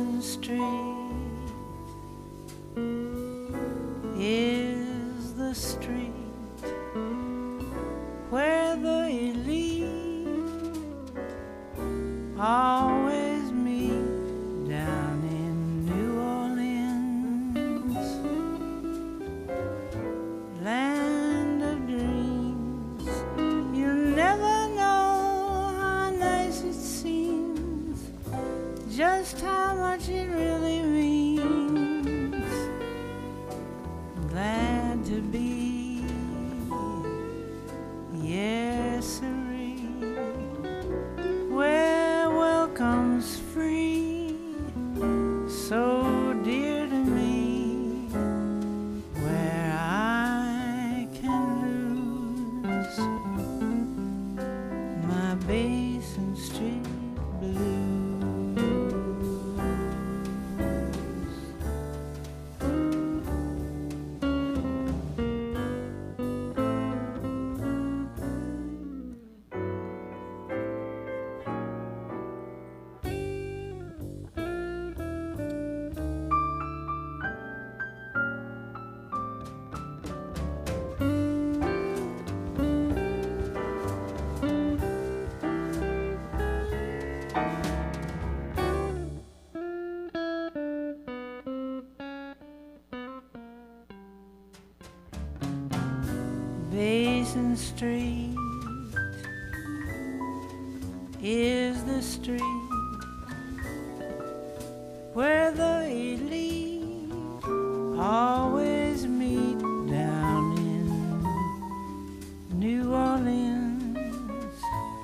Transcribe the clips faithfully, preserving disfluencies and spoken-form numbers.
Basin Street is the street where the elite always meet down in New Orleans, land of dreams. You'll never know how nice it seems, just how much it really means. Glad to be, yes, sirree, where welcome's free, so dear to me, where I can lose my Basin Street blues. Basin Street is the street where the elite always meet down in New Orleans,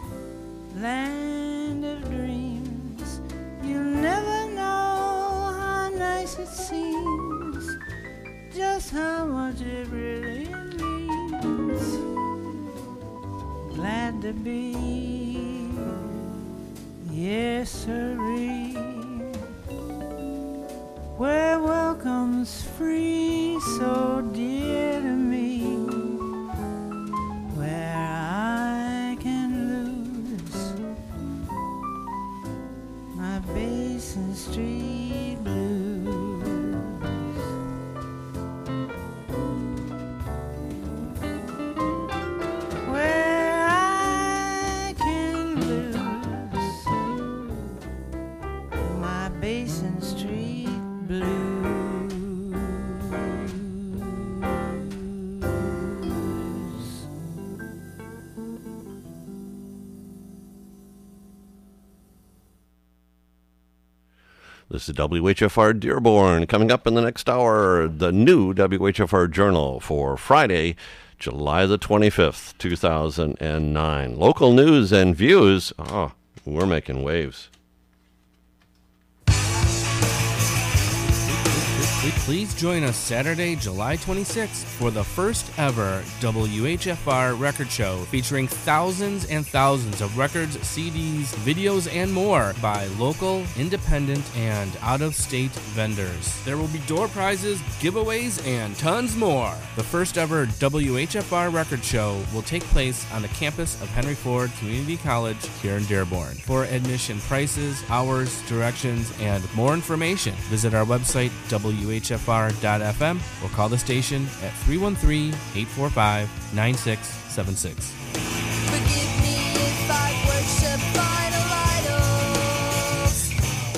land of dreams. You'll never know how nice it seems, just how much it really means. Glad to be, yes, sirree, where welcome's free, so dear to me, where I can lose my Basin Street blues. Basin Street blues. This is W H F R Dearborn. Coming up in the next hour, the new W H F R Journal for Friday, July the twenty-fifth, two thousand nine. Local news and views. Oh, we're making waves. Please join us Saturday, July twenty-sixth for the first ever W H F R record show featuring thousands and thousands of records, C Ds, videos, and more by local, independent, and out-of-state vendors. There will be door prizes, giveaways, and tons more. The first ever W H F R record show will take place on the campus of Henry Ford Community College here in Dearborn. For admission prices, hours, directions, and more information, visit our website, W H F R dot F M, or call the station at three one three, eight four five, nine six seven six. Forgive me if I worship idol idols.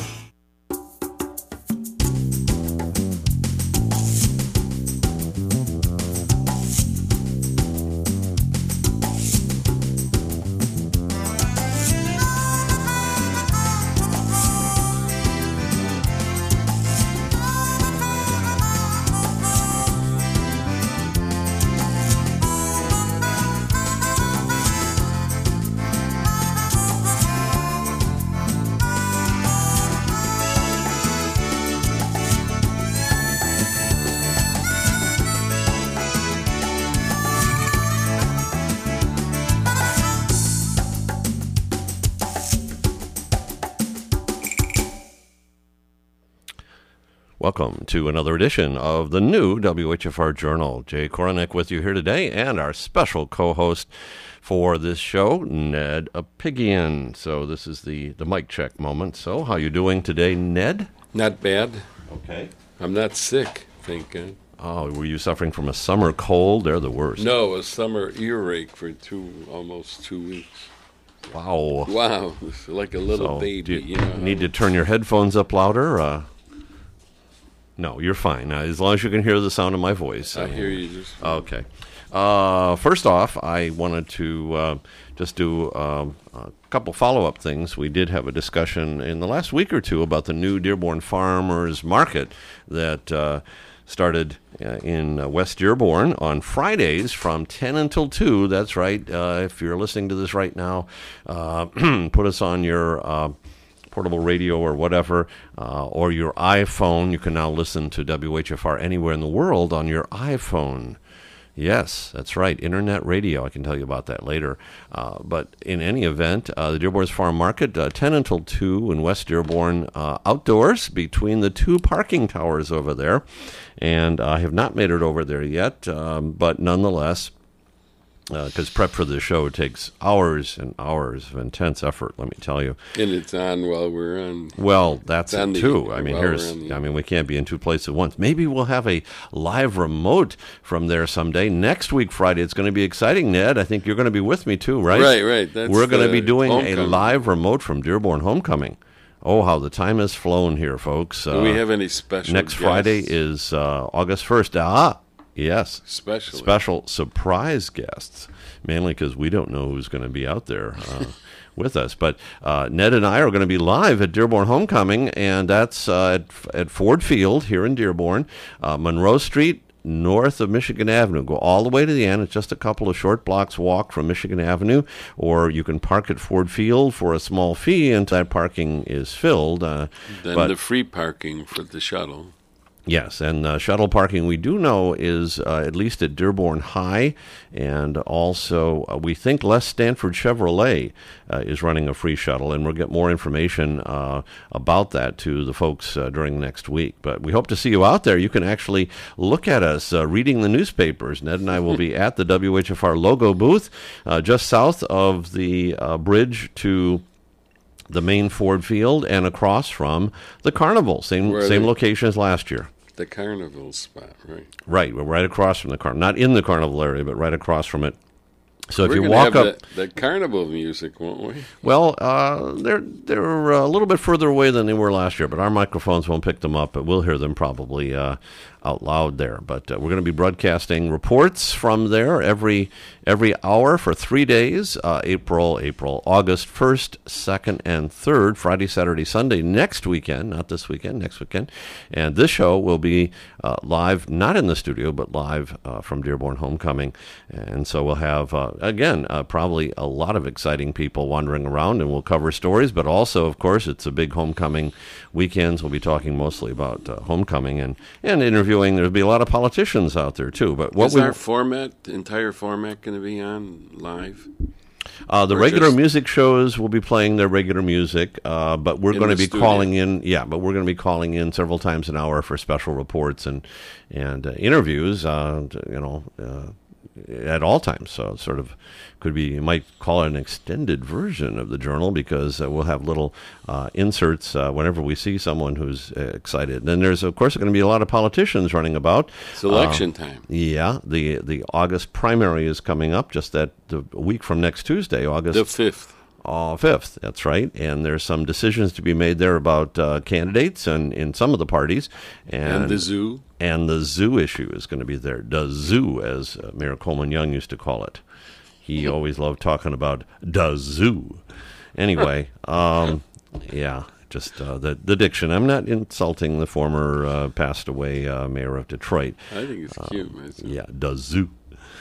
Welcome to another edition of the new W H F R Journal. Jay Koronek with you here today, and our special co-host for this show, Ned Apigian. So this is the, the mic check moment. So how you doing today, Ned? Not bad. Okay. I'm not sick, thank God. Oh, were you suffering from a summer cold? They're the worst. No, a summer earache for two, almost two weeks. Wow. Wow, it's like a little So, baby. do you You know, need to turn your headphones up louder? Uh, no, you're fine. Uh, as long as you can hear the sound of my voice. I uh, hear you just. Okay. Uh, first off, I wanted to uh, just do um, a couple follow-up things. We did have a discussion in the last week or two about the new Dearborn Farmers Market that uh, started uh, in uh, West Dearborn on Fridays from ten until two. That's right. Uh, if you're listening to this right now, uh, put us on your uh, portable radio or whatever, uh, or your iPhone. You can now listen to W H F R anywhere in the world on your iPhone. Yes, that's right. Internet radio. I can tell you about that later. Uh, but in any event, uh, the Dearborn's Farm Market, uh, ten until two in West Dearborn, uh, outdoors between the two parking towers over there. And I have not made it over there yet, um, but nonetheless, because uh, prep for the show takes hours and hours of intense effort, let me tell you. And it's on while we're on. Well, that's It's on it the- too. I mean, while here's. we're on the- I mean, we can't be in two places at once. Maybe we'll have a live remote from there someday. Next week, Friday, it's going to be exciting. Ned, I think you're going to be with me too, right? Right, right. That's We're going to the be doing a homecoming. live remote from Dearborn Homecoming. Oh, how the time has flown here, folks. Do we Uh, have any special next guests? Friday is uh, August first. Ah, yes. Special. Special surprise guests, mainly because we don't know who's going to be out there uh, with us. But uh, Ned and I are going to be live at Dearborn Homecoming, and that's uh, at, at Ford Field here in Dearborn, uh, Monroe Street, north of Michigan Avenue. Go all the way to the end. It's just a couple of short blocks walk from Michigan Avenue, or you can park at Ford Field for a small fee until that parking is filled. Uh, Then but the free parking for the shuttle. Yes, and uh, shuttle parking we do know is uh, at least at Dearborn High, and also uh, we think Les Stanford Chevrolet uh, is running a free shuttle, and we'll get more information uh, about that to the folks uh, during next week. But we hope to see you out there. You can actually look at us uh, reading the newspapers. Ned and I will be at the W H F R logo booth uh, just south of the uh, bridge to the main Ford Field and across from the Carnival, same Where are same they? location as last year. The carnival spot, right? Right, we're right across from the carnival, not in the carnival area, but right across from it. So if We're you gonna walk have up, the, the carnival music, won't we? well, uh, they're they're a little bit further away than they were last year, but our microphones won't pick them up, but we'll hear them probably uh, out loud there. But uh, we're going to be broadcasting reports from there every every hour for three days: uh, April, April, August first, second, and third, Friday, Saturday, Sunday next weekend, not this weekend, next weekend. And this show will be uh, live, not in the studio, but live uh, from Dearborn Homecoming, and so we'll have. Uh, Again, uh, probably a lot of exciting people wandering around, and we'll cover stories, but also, of course, it's a big homecoming weekends. We'll be talking mostly about uh, homecoming and, and interviewing. There'll be a lot of politicians out there, too. But what Is we our format, entire format, going to be on live? Uh, the Or regular just- music shows will be playing their regular music, uh, but we're In going to the be studio. calling in. Yeah, but we're going to be calling in several times an hour for special reports and and uh, interviews. Uh, to, you know. Uh, at all times, so it sort of could be, you might call it an extended version of the journal, because uh, we'll have little uh, inserts uh, whenever we see someone who's uh, excited. And then there's, of course, going to be a lot of politicians running about. It's election time. Yeah, the the August primary is coming up just that the a week from next Tuesday, August The fifth. uh, fifth. That's right, and there's some decisions to be made there about uh, candidates and in some of the parties, and, And the zoo. and the zoo issue is going to be there. The zoo, as uh, Mayor Coleman Young used to call it. He always loved talking about the zoo. Anyway, um, yeah. Just uh, the the diction. I'm not insulting the former uh, passed away uh, mayor of Detroit. I think it's cute. myself. Yeah, the zoo.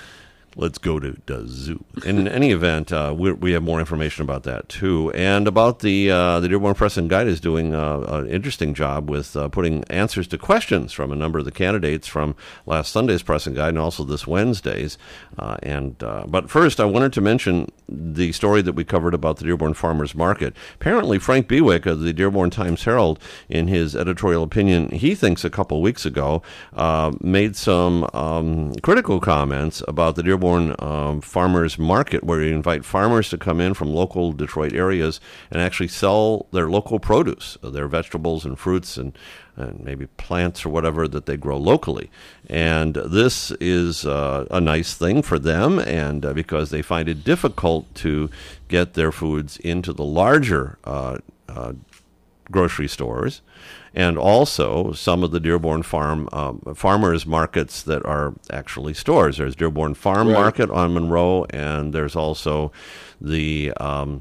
Let's go to the zoo. In any event, uh, we we have more information about that too, and about the uh, the Dearborn Press and Guide is doing uh, an interesting job with uh, putting answers to questions from a number of the candidates from last Sunday's Press and Guide and also this Wednesday's. Uh, and uh, but first, I wanted to mention the story that we covered about the Dearborn Farmers Market. Apparently, Frank Bewick of the Dearborn Times-Herald, in his editorial opinion, he thinks a couple weeks ago, uh, made some um, critical comments about the Dearborn Dearborn um, Farmers Market, where you invite farmers to come in from local Detroit areas and actually sell their local produce, their vegetables and fruits and, and maybe plants or whatever that they grow locally. And this is uh, a nice thing for them, and uh, because they find it difficult to get their foods into the larger uh, uh, grocery stores. And also some of the Dearborn Farm um, farmers markets that are actually stores. There's Dearborn Farm Right. Market on Monroe, and there's also the um,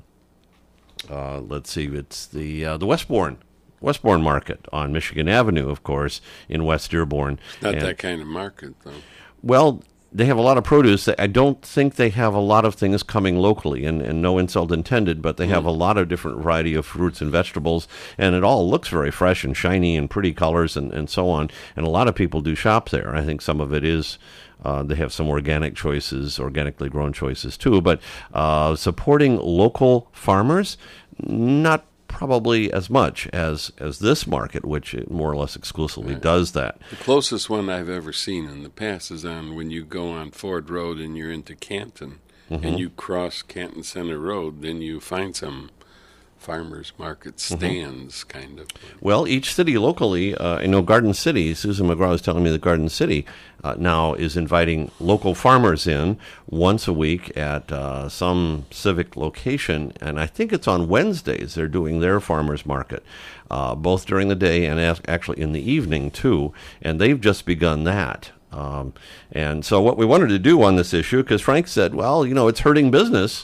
uh, let's see, it's the uh, the Westbourne Westbourne Market on Michigan Avenue, of course, in West Dearborn. Not And- that kind of market, though. well, they have a lot of produce. I don't think they have a lot of things coming locally, and, and no insult intended, but they have a lot of different variety of fruits and vegetables, and it all looks very fresh and shiny and pretty colors and, and so on. And a lot of people do shop there. I think some of it is, uh, they have some organic choices, organically grown choices too, but uh, supporting local farmers, not probably as much as as this market, which it more or less exclusively Right. does that. The closest one I've ever seen in the past is on when you go on Ford Road and you're into Canton, Mm-hmm. and you cross Canton Center Road, then you find some farmers market stands, kind of. Well, each city locally, uh, I know Garden City, Susan McGraw was telling me that Garden City uh, now is inviting local farmers in once a week at uh, some civic location, and I think it's on Wednesdays they're doing their farmers market, uh, both during the day and as- actually in the evening too, and they've just begun that. Um, and so what we wanted to do on this issue, because Frank said, well, you know, it's hurting business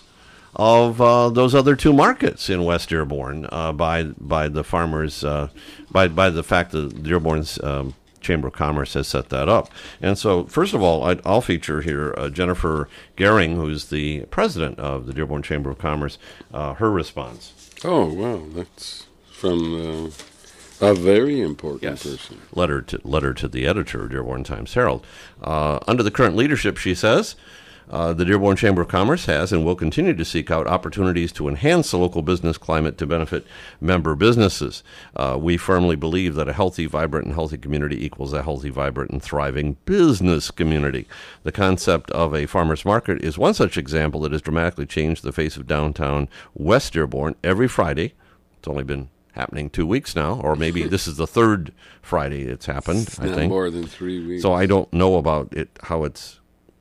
of uh, those other two markets in West Dearborn uh, by by the farmers, uh, by by the fact that Dearborn's um, Chamber of Commerce has set that up. And so, first of all, I'd, I'll feature here uh, Jennifer Gehring, who's the president of the Dearborn Chamber of Commerce, uh, her response. Oh, wow, that's from uh, a very important Yes. person. Letter to letter to the editor of Dearborn Times Herald. Uh, under the current leadership, she says, uh, the Dearborn Chamber of Commerce has and will continue to seek out opportunities to enhance the local business climate to benefit member businesses. Uh, we firmly believe that a healthy, vibrant, and healthy community equals a healthy, vibrant, and thriving business community. The concept of a farmer's market is one such example that has dramatically changed the face of downtown West Dearborn. Every Friday, it's only been happening two weeks now, or maybe this is the third Friday it's happened, It's I not think. more than three weeks. So I don't know about it, how it's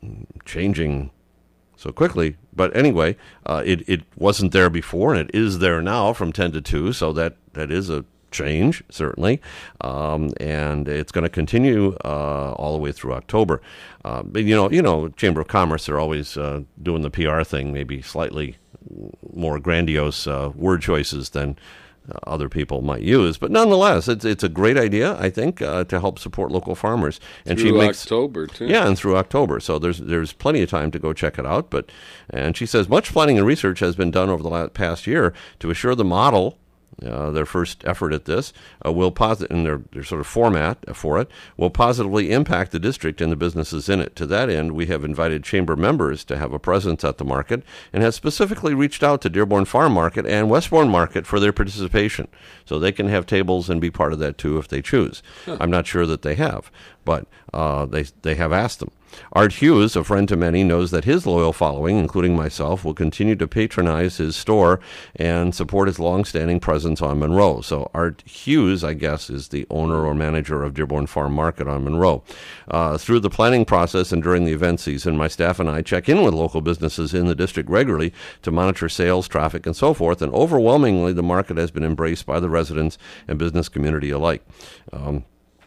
changing so quickly. But anyway, uh, it, it wasn't there before, and it is there now from ten to two, so that, that is a change, certainly. Um, and it's going to continue uh, all the way through October. Uh, but, you know, you know, Chamber of Commerce, they're always uh, doing the P R thing, maybe slightly more grandiose uh, word choices than Uh, other people might use, but nonetheless, it's it's a great idea, I think, uh, to help support local farmers. And Through she makes October, too. yeah, and through October, so there's there's plenty of time to go check it out. But and she says much planning and research has been done over the last, past year to assure the model. Uh, their first effort at this uh, will posit in their, their sort of format for it will positively impact the district and the businesses in it. To that end, we have invited chamber members to have a presence at the market and have specifically reached out to Dearborn Farm Market and Westbourne Market for their participation, so they can have tables and be part of that too if they choose. Huh. I'm not sure that they have, but uh, they they have asked them. Art Hughes, a friend to many, knows that his loyal following, including myself, will continue to patronize his store and support his long-standing presence on Monroe. So Art Hughes, I guess, is the owner or manager of Dearborn Farm Market on Monroe. Uh, through the planning process and during the event season, my staff and I check in with local businesses in the district regularly to monitor sales, traffic, and so forth, and overwhelmingly the market has been embraced by the residents and business community alike. Um,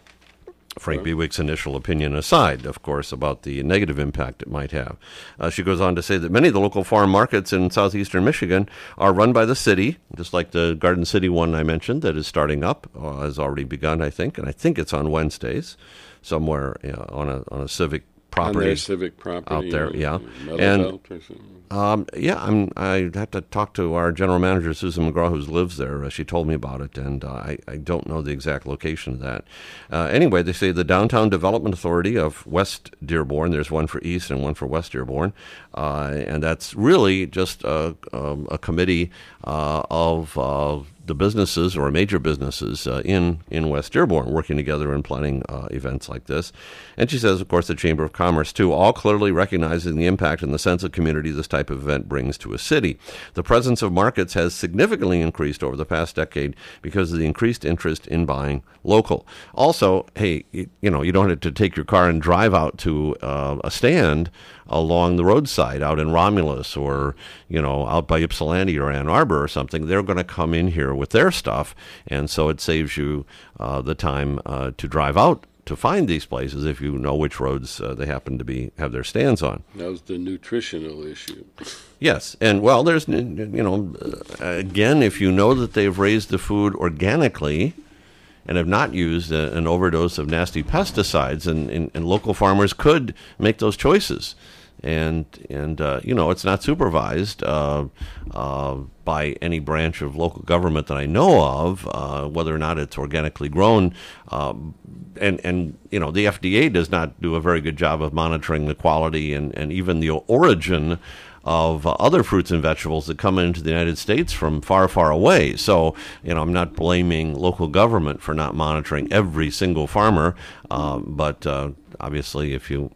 Frank Bewick's initial opinion aside, of course, about the negative impact it might have. Uh, she goes on to say that many of the local farm markets in southeastern Michigan are run by the city, just like the Garden City one I mentioned that is starting up, uh, has already begun, I think, and I think it's on Wednesdays somewhere you know, on a on a civic property. On their civic property. Out there, yeah. Metal And- belt or something. Um, yeah, I'm, I have to talk to our general manager, Susan McGraw, who lives there. Uh, she told me about it, and uh, I, I don't know the exact location of that. Uh, anyway, they say the Downtown Development Authority of West Dearborn, there's one for East and one for West Dearborn, uh, and that's really just a, um, a committee uh, of uh, the businesses or major businesses uh, in, in West Dearborn working together and planning uh, events like this. And she says, of course, the Chamber of Commerce, too, all clearly recognizing the impact and the sense of community this type of event brings to a city. The presence of markets has significantly increased over the past decade because of the increased interest in buying local. Also, hey, you, you know, you don't have to take your car and drive out to uh, a stand along the roadside out in Romulus or, you know, out by Ypsilanti or Ann Arbor or something. They're going to come in here with their stuff, and so it saves you uh, the time uh, to drive out to find these places if you know which roads uh, they happen to be have their stands on. That was the nutritional issue. Yes, and well, there's, you know, uh, again, if you know that they've raised the food organically and have not used a, an overdose of nasty pesticides, and, and, and local farmers could make those choices. And, and uh, you know, it's not supervised uh, uh, by any branch of local government that I know of, uh, whether or not it's organically grown. Um, and, and, you know, the F D A does not do a very good job of monitoring the quality and, and even the origin of uh, other fruits and vegetables that come into the United States from far, far away. So, you know, I'm not blaming local government for not monitoring every single farmer, uh, but uh, obviously if you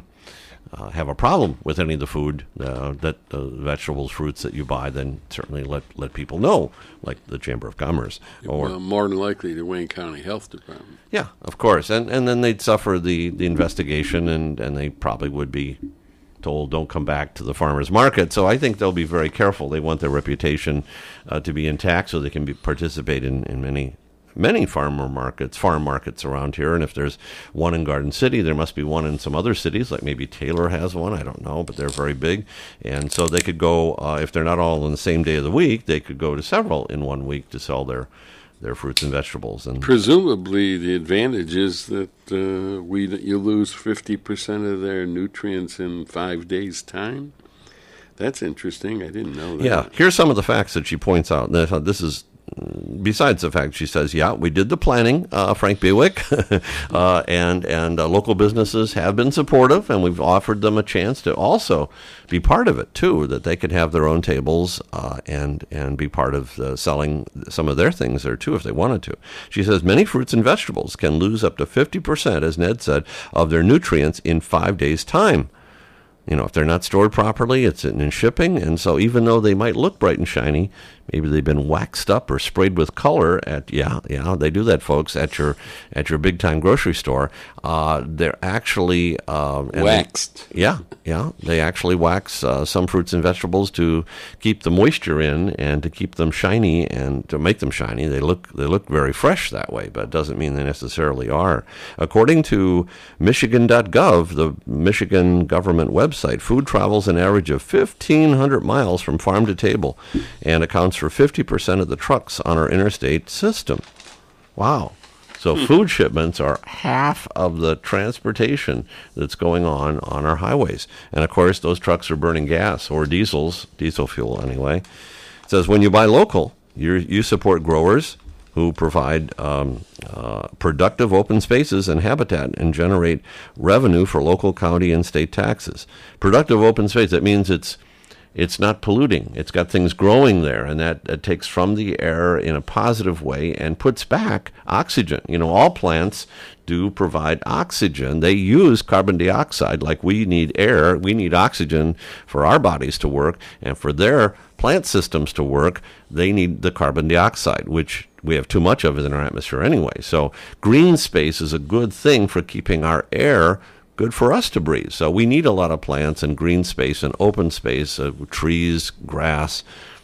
uh, have a problem with any of the food, uh, that uh, vegetables, fruits that you buy, then certainly let, let people know, like the Chamber of Commerce. Or Well, more than likely the Wayne County Health Department. Yeah, of course. And and then they'd suffer the, the investigation, and, and they probably would be told don't come back to the farmers market. So I think they'll be very careful. They want their reputation uh, to be intact so they can be, participate in, in many many farmer markets, farm markets around here. And if there's one in Garden City, there must be one in some other cities, like maybe Taylor has one. I don't know, but they're very big. And so they could go, uh, if they're not all on the same day of the week, they could go to several in one week to sell their their fruits and vegetables. And presumably the advantage is that uh, we you lose fifty percent of their nutrients in five days' time. That's interesting. I didn't know that. Yeah, here's some of the facts that she points out. This is besides the fact she says, yeah, we did the planning, uh, Frank Bewick, uh, and and uh, local businesses have been supportive, and we've offered them a chance to also be part of it too, that they could have their own tables uh, and and be part of uh, selling some of their things there too if they wanted to. She says many fruits and vegetables can lose up to fifty percent, as Ned said, of their nutrients in five days' time. You know, if they're not stored properly, it's in shipping, and so even though they might look bright and shiny, maybe they've been waxed up or sprayed with color at, yeah, yeah, they do that, folks, at your at your big-time grocery store. Uh, they're actually... Uh, waxed. They, yeah, yeah, they actually wax uh, some fruits and vegetables to keep the moisture in and to keep them shiny and to make them shiny. They look they look very fresh that way, but it doesn't mean they necessarily are. According to Michigan dot gov, the Michigan government website, food travels an average of fifteen hundred miles from farm to table and accounts for fifty percent of the trucks on our interstate system. Wow. So hmm. food shipments are half of the transportation that's going on on our highways. And, of course, those trucks are burning gas or diesels, diesel fuel anyway. It says when you buy local, you you support growers who provide um, uh, productive open spaces and habitat and generate revenue for local, county, and state taxes. Productive open space, that means it's it's not polluting. It's got things growing there, and that, that takes from the air in a positive way and puts back oxygen. You know, all plants do provide oxygen. They use carbon dioxide like we need air. We need oxygen for our bodies to work, and for their plant systems to work, they need the carbon dioxide, which we have too much of it in our atmosphere anyway. So green space is a good thing for keeping our air good for us to breathe. So we need a lot of plants and green space and open space, uh, trees, grass,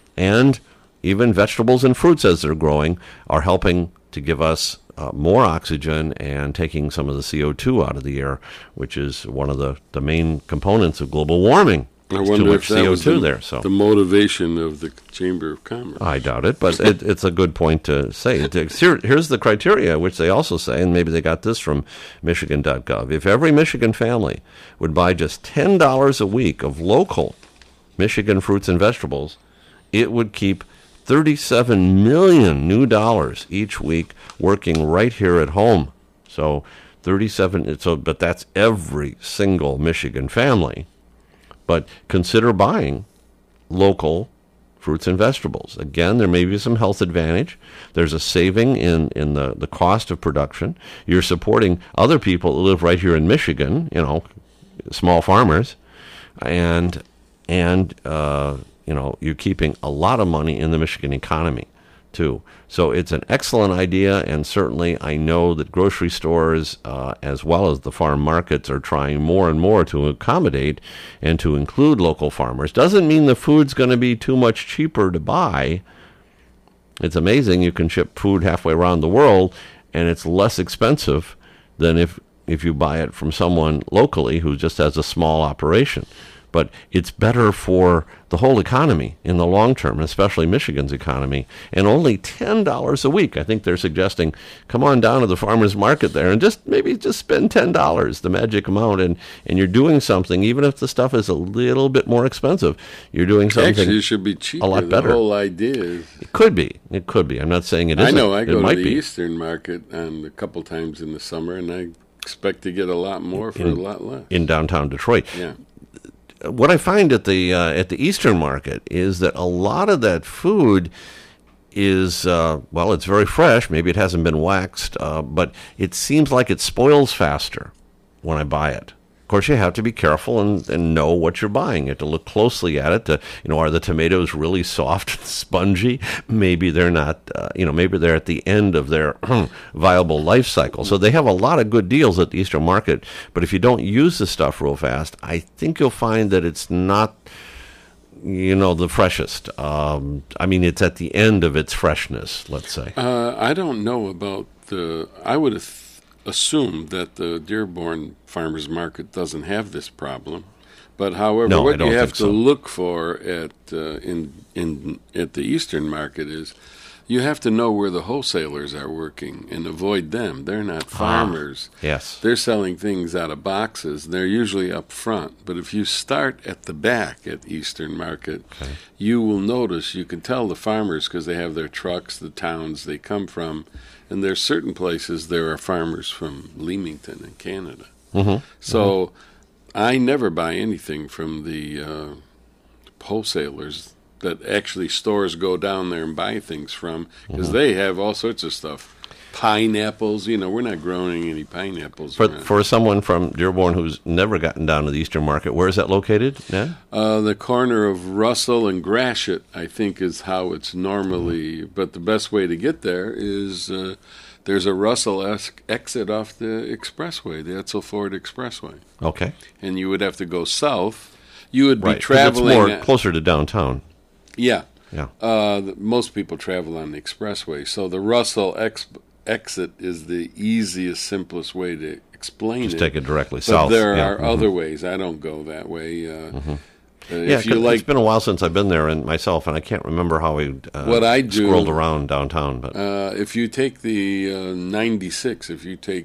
and even vegetables and fruits as they're growing are helping to give us uh, more oxygen and taking some of the C O two out of the air, which is one of the, the main components of global warming. I There's wonder too if much that C O two was the, there. So the motivation of the Chamber of Commerce. I doubt it, but it, it's a good point to say. Here, here's the criteria, which they also say, and maybe they got this from Michigan dot gov. If every Michigan family would buy just ten dollars a week of local Michigan fruits and vegetables, it would keep thirty-seven million new dollars each week working right here at home. So thirty-seven. So, but that's every single Michigan family. But consider buying local fruits and vegetables. Again, there may be some health advantage. There's a saving in, in the, the cost of production. You're supporting other people who live right here in Michigan, you know, small farmers, and and uh, you know, you're keeping a lot of money in the Michigan economy too. So it's an excellent idea, and certainly I know that grocery stores uh, as well as the farm markets are trying more and more to accommodate and to include local farmers. Doesn't mean the food's going to be too much cheaper to buy. It's amazing you can ship food halfway around the world and it's less expensive than if if you buy it from someone locally who just has a small operation. But it's better for the whole economy in the long term, especially Michigan's economy. And only ten dollars a week. I think they're suggesting, come on down to the farmer's market there and just maybe just spend ten dollars, the magic amount, and, and you're doing something, even if the stuff is a little bit more expensive, you're doing something Actually, it should be cheaper. a lot better. The whole idea is... It could be. It could be. I'm not saying it I isn't. know. I it go to might the be. Eastern Market um, a couple times in the summer, and I expect to get a lot more for In- a lot less. in downtown Detroit. Yeah. What I find at the uh, at the Eastern Market is that a lot of that food is uh, well, it's very fresh. Maybe it hasn't been waxed, uh, but it seems like it spoils faster when I buy it. Of course, you have to be careful and, and know what you're buying. You have to look closely at it. To, you know, are the tomatoes really soft and spongy? Maybe they're not. Uh, you know, maybe they're at the end of their viable life cycle. So they have a lot of good deals at the Eastern Market. But if you don't use the stuff real fast, I think you'll find that it's not, you know, the freshest. Um, I mean, it's at the end of its freshness, let's say. Uh, I don't know about the... I would have assumed that the Dearborn Farmers Market doesn't have this problem. But however, No, I what don't you have think to so. look for at uh, in in at the Eastern Market is you have to know where the wholesalers are working and avoid them. They're not farmers. Yes. They're selling things out of boxes. They're usually up front. But if you start at the back at Eastern Market, Okay. you will notice, you can tell the farmers because they have their trucks, the towns they come from, and there's certain places there are farmers from Leamington in Canada. Mm-hmm. So I never buy anything from the uh, wholesalers that actually stores go down there and buy things from because Mm-hmm. they have all sorts of stuff. Pineapples, you know, we're not growing any pineapples. But around. for someone from Dearborn who's never gotten down to the Eastern Market, where is that located, Ned? Uh, the corner of Russell and Gratiot, I think, is how it's normally. But the best way to get there is uh, there's a Russell es- exit off the expressway, the Etzel Ford Expressway, Okay. and you would have to go south. You would be Right. 'Cause traveling. It's more at- closer to downtown. yeah. Yeah. Uh, the- most people travel on the expressway, so the Russell ex- exit is the easiest, simplest way to explain Just it. take it directly But south. there Yeah. are mhm. other ways. I don't go that way. Uh, uh, Yeah, if you 'cause like, it's been a while since I've been there and myself, and I can't remember how we uh, What I do- scrolled around downtown. But uh, if you take the uh, ninety-six, if you take,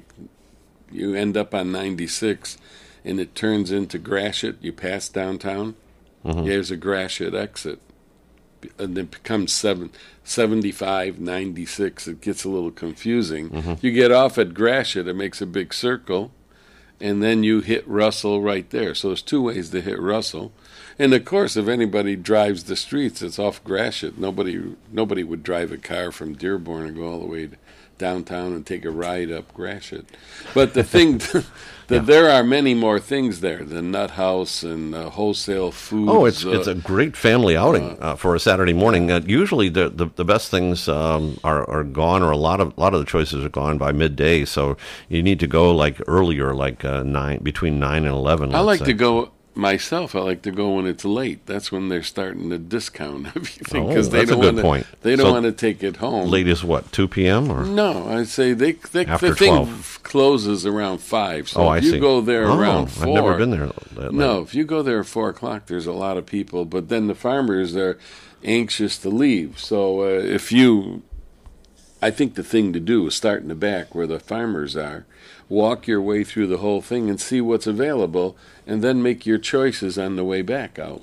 you end up on ninety-six, and it turns into Gratiot. You pass downtown. Mm-hmm. There's a Gratiot exit, and it becomes seven, seventy-five, ninety-six. It gets a little confusing. Mm-hmm. You get off at Gratiot, it makes a big circle, and then you hit Russell right there. So there's two ways to hit Russell. And of course, if anybody drives the streets, it's off Gratiot. Nobody, nobody would drive a car from Dearborn and go all the way to downtown and take a ride up Gratiot. But the thing, that Yeah. there are many more things there. The Nut House and uh, wholesale foods. oh, it's uh, it's a great family outing uh, for a Saturday morning. Uh, usually, the, the the best things um, are are gone, or a lot of a lot of the choices are gone by midday. So you need to go like earlier, like uh, nine between nine and eleven. I let's like say. to go myself. I like to go when it's late. That's when they're starting to discount everything Oh, because they that's a don't good want point. to. They don't So want to take it home. Late as what, two p.m. or No, I say they, they After the thing twelve. closes around five. So oh, I if you see. go there oh, around four, I've never been there. that No, late. if you go there at four o'clock, there's a lot of people. But then the farmers are anxious to leave. So uh, if you, I think the thing to do is start in the back where the farmers are, walk your way through the whole thing and see what's available, and then make your choices on the way back out.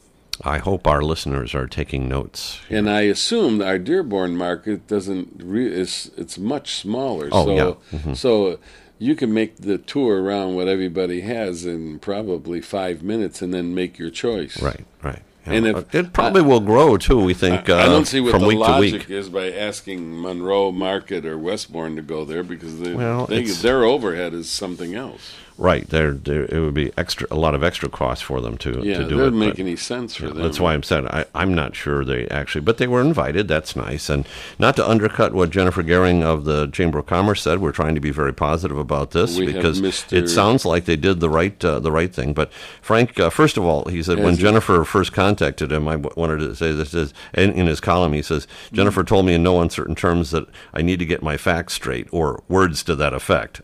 I hope our listeners are taking notes. And I assume our Dearborn market doesn't re- is it's much smaller. Oh, so yeah. Mhm. so you can make the tour around what everybody has in probably five minutes, and then make your choice. Right, right. And Yeah. if It probably will grow, too, we think, uh, I don't see what from the week to logic week. is by asking Monroe Market or Westbourne to go there, because they, Well, they, it's- their overhead is something else. Right. There, there, it would be extra, a lot of extra costs for them to, Yeah, to that do it. doesn't make but- any sense for Yeah, them. that's why I'm saying I, I'm not sure they actually, but they were invited. That's nice. And not to undercut what Jennifer Gehring of the Chamber of Commerce said, we're trying to be very positive about this We have because Mister it sounds like they did the right uh, the right thing. But Frank, uh, first of all, he said As when he- Jennifer first contacted him, I w- wanted to say this is in, in his column. He says Jennifer told me in no uncertain terms that I need to get my facts straight, or words to that effect.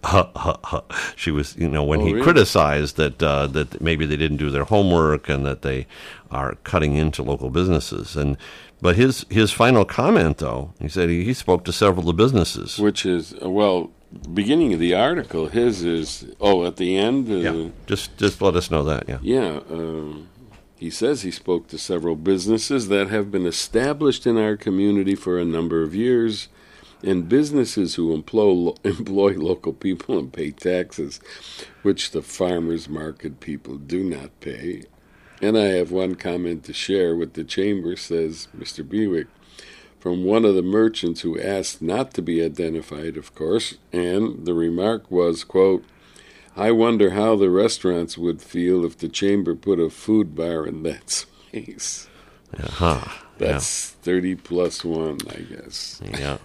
She was, you know, when Oh, he really? criticized that uh, that maybe they didn't do their homework and that they are cutting into local businesses. And but his his final comment, though, he said he, he spoke to several of the businesses. Which is, uh, well, beginning of the article, his is, oh, at the end? Uh, Yeah, just just let us know that. Yeah, Yeah, um, he says he spoke to several businesses that have been established in our community for a number of years, and businesses who employ, employ local people and pay taxes, which the farmers market people do not pay. And I have one comment to share with the chamber, says Mister Bewick, from one of the merchants who asked not to be identified, of course, and the remark was, quote, I wonder how the restaurants would feel if the chamber put a food bar in that space. uh-huh. That's thirty plus one, I guess. yeah. yeah.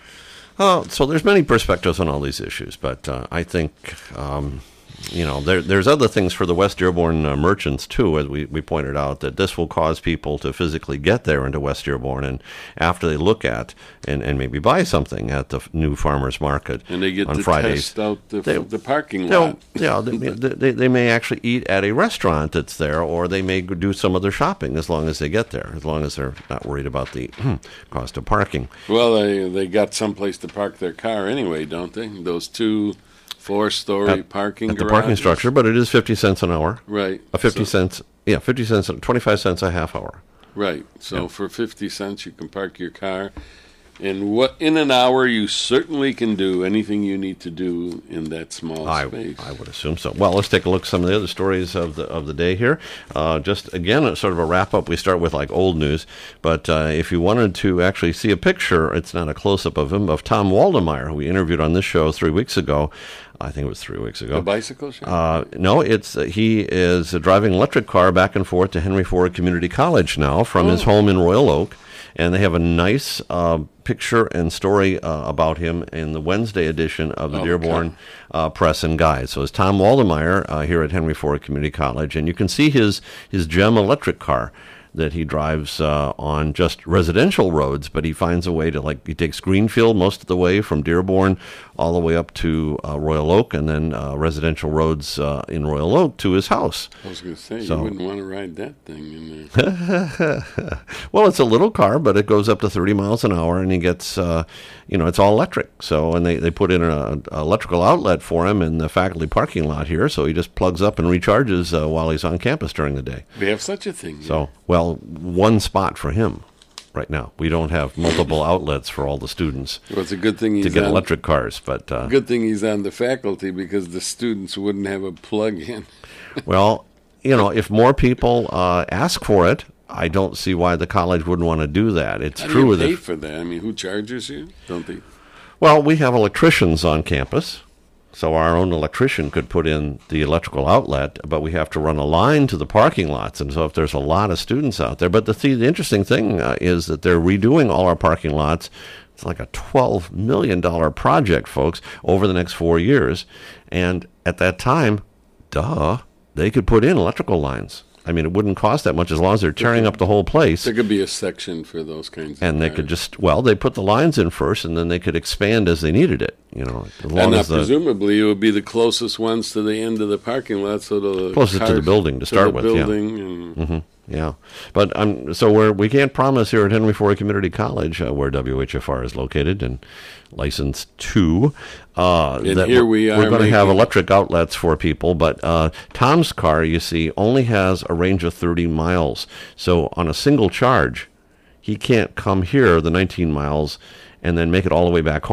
Oh, so there's many perspectives on all these issues, but uh, I think um, you know there, there's other things for the West Dearborn uh, merchants too, as we, we pointed out, that this will cause people to physically get there into West Dearborn, and after they look at and, and maybe buy something at the new farmers market And they get on to Fridays. test out the, They- the parking They'll, lot. yeah, they, they, they may actually eat at a restaurant that's there, or they may do some other shopping as long as they get there, as long as they're not worried about the cost of parking. Well, they they got someplace to park their car anyway, don't they? Those two four-story At- parking At the garages. parking structure, but it is fifty cents an hour. Right. A fifty So- cents, yeah, fifty cents, twenty-five cents a half hour. Right. So Yeah. for fifty cents, you can park your car. And what in an hour, you certainly can do anything you need to do in that small I, space. I would assume so. Well, let's take a look at some of the other stories of the of the day here. Uh, just again, a sort of a wrap up. We start with like old news, but uh, if you wanted to actually see a picture, it's not a close up of him, of Tom Waldemeier, who we interviewed on this show three weeks ago. I think it was three weeks ago. The bicycle shop? Uh, no, it's uh, he is driving an electric car back and forth to Henry Ford Community College now from his Oh. home in Royal Oak, and they have a nice uh, picture and story uh, about him in the Wednesday edition of the Okay. Dearborn uh, Press and Guide. So it's Tom Waldemeier uh, here at Henry Ford Community College, and you can see his his GEM electric car that he drives uh, on just residential roads, but he finds a way to, like, he takes Greenfield most of the way from Dearborn all the way up to uh, Royal Oak, and then uh, residential roads uh, in Royal Oak to his house. I was going to say, So- you wouldn't want to ride that thing in there. Well, it's a little car, but it goes up to thirty miles an hour, and he gets, uh, you know, it's all electric. So, and they, they put in an electrical outlet for him in the faculty parking lot here, so he just plugs up and recharges uh, while he's on campus during the day. We have such a thing. So, well, one spot for him right now. We don't have multiple outlets for all the students Well, it's a good thing he's to get on, electric cars, but uh, Good thing he's on the faculty, because the students wouldn't have a plug-in. well, you know, if more people uh, ask for it, I don't see why the college wouldn't want to do that. It's How true do you with pay it. for that? I mean, who charges you? Don't they? Well, we have electricians on campus, so our own electrician could put in the electrical outlet, but we have to run a line to the parking lots, and so if there's a lot of students out there. But the, th- the interesting thing uh, is that they're redoing all our parking lots. It's like a twelve million dollars project, folks, over the next four years. And at that time, duh, they could put in electrical lines. I mean, it wouldn't cost that much as long as they're tearing up the whole place. There could be a section for those kinds of And they cars. could just, well, they put the lines in first, and then they could expand as they needed it. You know, as long And now as the presumably it would be the closest ones to the end of the parking lot, so the Closest to the cars- building to start the with, yeah. building and hmm yeah. But um, so we're we can't promise here at Henry Ford Community College, uh, where W H F R is located and licensed to, uh, And that here we're, we are we're going to have making- electric outlets for people. But uh, Tom's car, you see, only has a range of thirty miles. So on a single charge, he can't come here the nineteen miles and then make it all the way back home.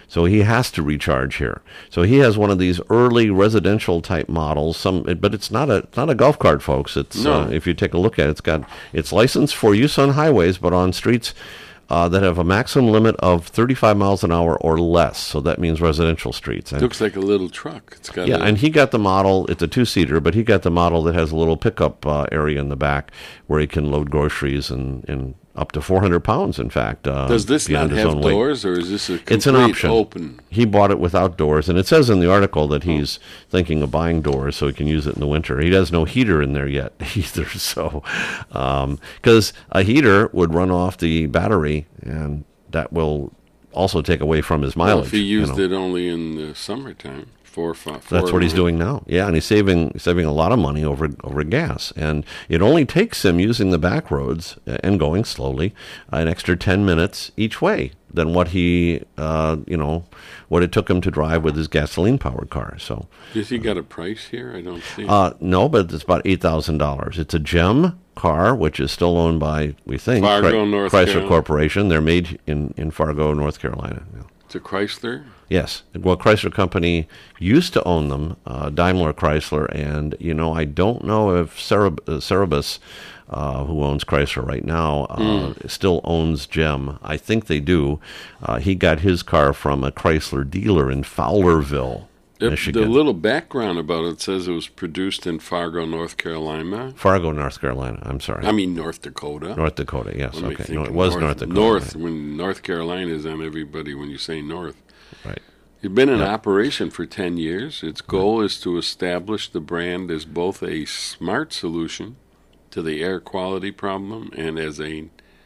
So he has to recharge here. So he has one of these early residential type models. Some, but it's not a it's not a golf cart, folks. It's No. uh, if you take a look at it, it's got it's licensed for use on highways, but on streets uh, that have a maximum limit of thirty-five miles an hour or less. So that means residential streets. And Looks like a little truck. It's got yeah, a, and he got the model. It's a two-seater, but he got the model that has a little pickup uh, area in the back where he can load groceries and, and up to four hundred pounds, in fact. Uh, Does this not beyond his have own weight. doors, or is this a complete It's an option. open? He bought it without doors, and it says in the article that he's thinking of buying doors so he can use it in the winter. He has no heater in there yet either, so because a heater would run off the battery, and that will also take away from his mileage. Well, if he you used know. it only in the summertime, four or five. Four That's what he's or- doing now. Yeah, and he's saving saving a lot of money over over gas. And it only takes him using the back roads and going slowly an extra ten minutes each way than what he uh, you know what it took him to drive with his gasoline powered car. So Has he got a price here? I don't see. it. uh, no, but it's about eight thousand dollars. It's a GEM car, which is still owned by, we think, Fargo, Chry- North Chrysler Carolina. Corporation. They're made in, in Fargo, North Carolina. Yeah. It's a Chrysler. Yes. Well, Chrysler Company used to own them, uh, Daimler Chrysler, and, you know, I don't know if Cereb- uh, Cerebus, uh, who owns Chrysler right now, uh, Mm. still owns GEM. I think they do. Uh, he got his car from a Chrysler dealer in Fowlerville, The, Michigan. the little background about it says it was produced in Fargo, North Carolina. Fargo, North Carolina. I'm sorry. I mean, North Dakota. North Dakota, yes. Let me Okay. think No, it of was North, North Dakota. North, when North Carolina is on everybody when you say North. Right. It's been in Yeah. operation for ten years. Its goal is to establish the brand as both a smart solution to the air quality problem and as a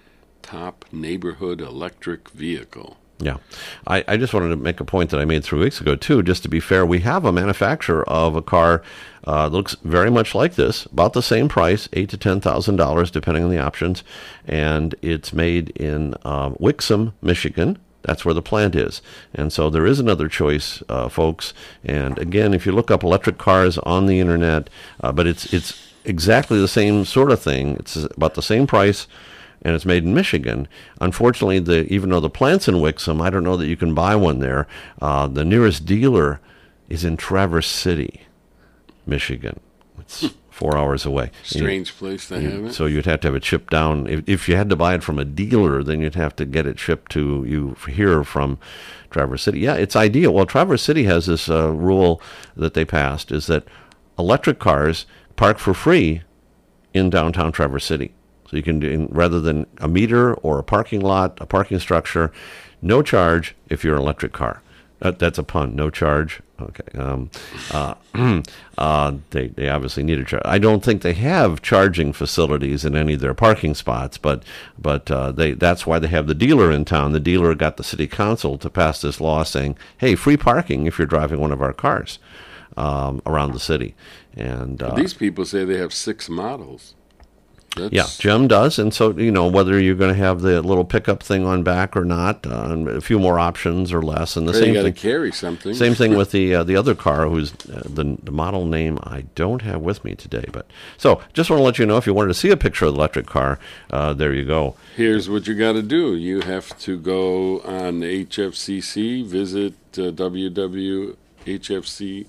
top neighborhood electric vehicle. Yeah. I, I just wanted to make a point that I made three weeks ago, too. Just to be fair, we have a manufacturer of a car uh, that looks very much like this, about the same price, eight to ten thousand dollars, depending on the options. And it's made in um, Wixom, Michigan. That's where the plant is. And so there is another choice, uh, folks. And again, if you look up electric cars on the internet, uh, but it's it's exactly the same sort of thing. It's about the same price, and it's made in Michigan. Unfortunately, the even though the plant's in Wixom, I don't know that you can buy one there. Uh, the nearest dealer is in Traverse City, Michigan. It's four hours away. Strange place to have it. So you'd have to have it shipped down. If, if you had to buy it from a dealer, then you'd have to get it shipped to you here from Traverse City. Yeah, it's ideal. Well, Traverse City has this uh, rule that they passed, is that electric cars park for free in downtown Traverse City. So you can do, in, rather than a meter or a parking lot, a parking structure, no charge if you're an electric car. Uh, that's a pun. No charge. Okay. Um, uh, uh, they they obviously need a charge. I don't think they have charging facilities in any of their parking spots, but but uh, they that's why they have the dealer in town. The dealer got the city council to pass this law saying, "Hey, free parking if you're driving one of our cars um, around the city." And uh, These people say they have six models. That's, yeah, GEM does, and so you know whether you're going to have the little pickup thing on back or not, uh, and a few more options or less, and the Well, same you got to thing. carry something. Same thing with the uh, the other car, who's uh, the the model name I don't have with me today. But so just want to let you know, if you wanted to see a picture of the electric car, uh, there you go. Here's what you got to do. You have to go on H F C C, visit uh, w w w dot h f c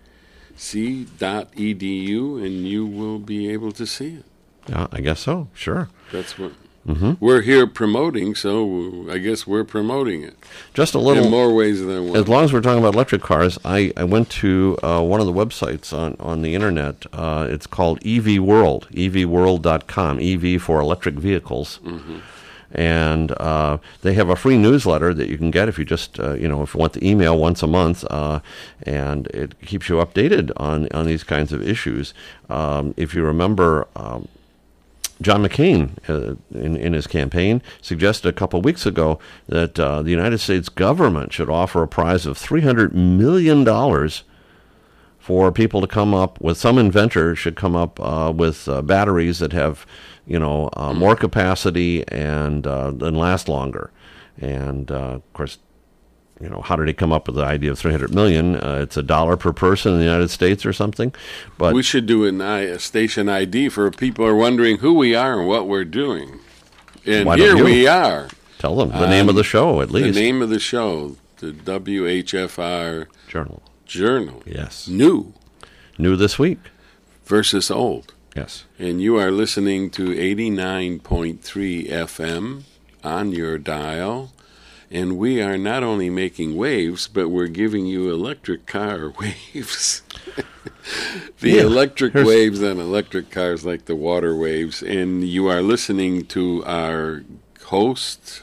c dot e d u, and you will be able to see it. Yeah, I guess so. Sure. That's what Mm-hmm. we're here promoting, so I guess we're promoting it Just a in little. more ways than one. As long as we're talking about electric cars, I, I went to uh, one of the websites on, on the internet. Uh, it's called E V World, e v world dot com, E V for electric vehicles. Mm-hmm. And uh, they have a free newsletter that you can get if you just, uh, you know, if you want the email once a month, uh, and it keeps you updated on, on these kinds of issues. Um, if you remember, um, John McCain, uh, in, in his campaign, suggested a couple of weeks ago that uh, the United States government should offer a prize of three hundred million dollars for people to come up with, some inventor should come up uh, with uh, batteries that have, you know, uh, more capacity and uh, and last longer. And, uh, of course, you know, how did he come up with the idea of three hundred million dollars? Uh, it's a dollar per person in the United States or something. But We should do an I, a station I D for people who are wondering who we are and what we're doing. And Why don't here you? we are. tell them the name of the show, at The least. name of the show, the W H F R Journal. Journal. Yes. New New this week. versus old. Yes. And you are listening to eighty-nine point three F M on your dial. And we are not only making waves, but we're giving you electric car waves. the Yeah, electric here's- waves on electric cars like the water waves. And you are listening to our host,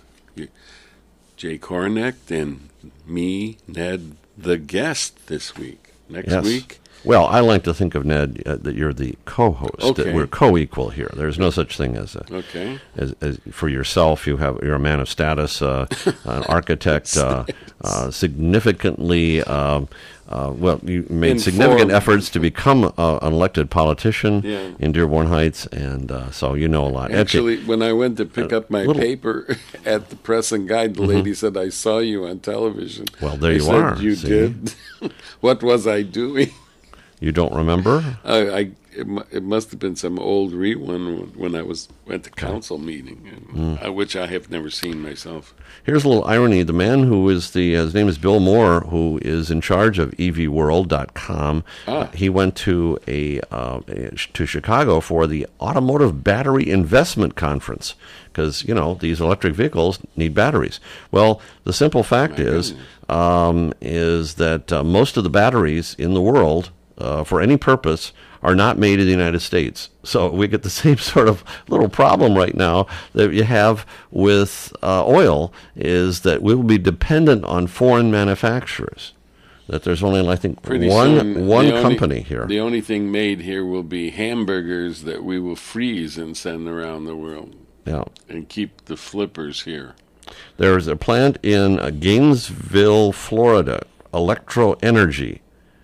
Jay Cornect, and me, Ned, the guest this week. Next Yes. week, Well, I like to think of Ned uh, that you're the co-host. Okay. That we're co-equal here. There's no such thing as a. okay. As, as for yourself, you have you're a man of status, uh, an architect, uh, uh, significantly. Um, uh, well, you made significant Informed. efforts to become uh, an elected politician Yeah. in Dearborn Heights, and uh, so you know a lot. Actually, when I went to pick up my little- paper at the Press and Guide, the lady said, I saw you on television. Well, there I you said, are, You see? did? What was I doing? you don't remember? I, I it, mu- it must have been some old rerun when I was at the council meeting, and, Mm. uh, which I have never seen myself. Here's a little irony. The man who is the, uh, his name is Bill Moore, who is in charge of E V world dot com. Ah. Uh, he went to a, uh, a to Chicago for the Automotive Battery Investment Conference because, you know, these electric vehicles need batteries. Well, the simple fact My is, goodness. um, is that uh, most of the batteries in the world uh, for any purpose are not made in the United States. So we get the same sort of little problem right now that you have with uh, oil, is that we will be dependent on foreign manufacturers. That there's only, I think, Pretty one soon, one the only- company here. The only thing made here will be hamburgers that we will freeze and send around the world Yeah. and keep the flippers here. There's a plant in uh, Gainesville, Florida, Electro Energy,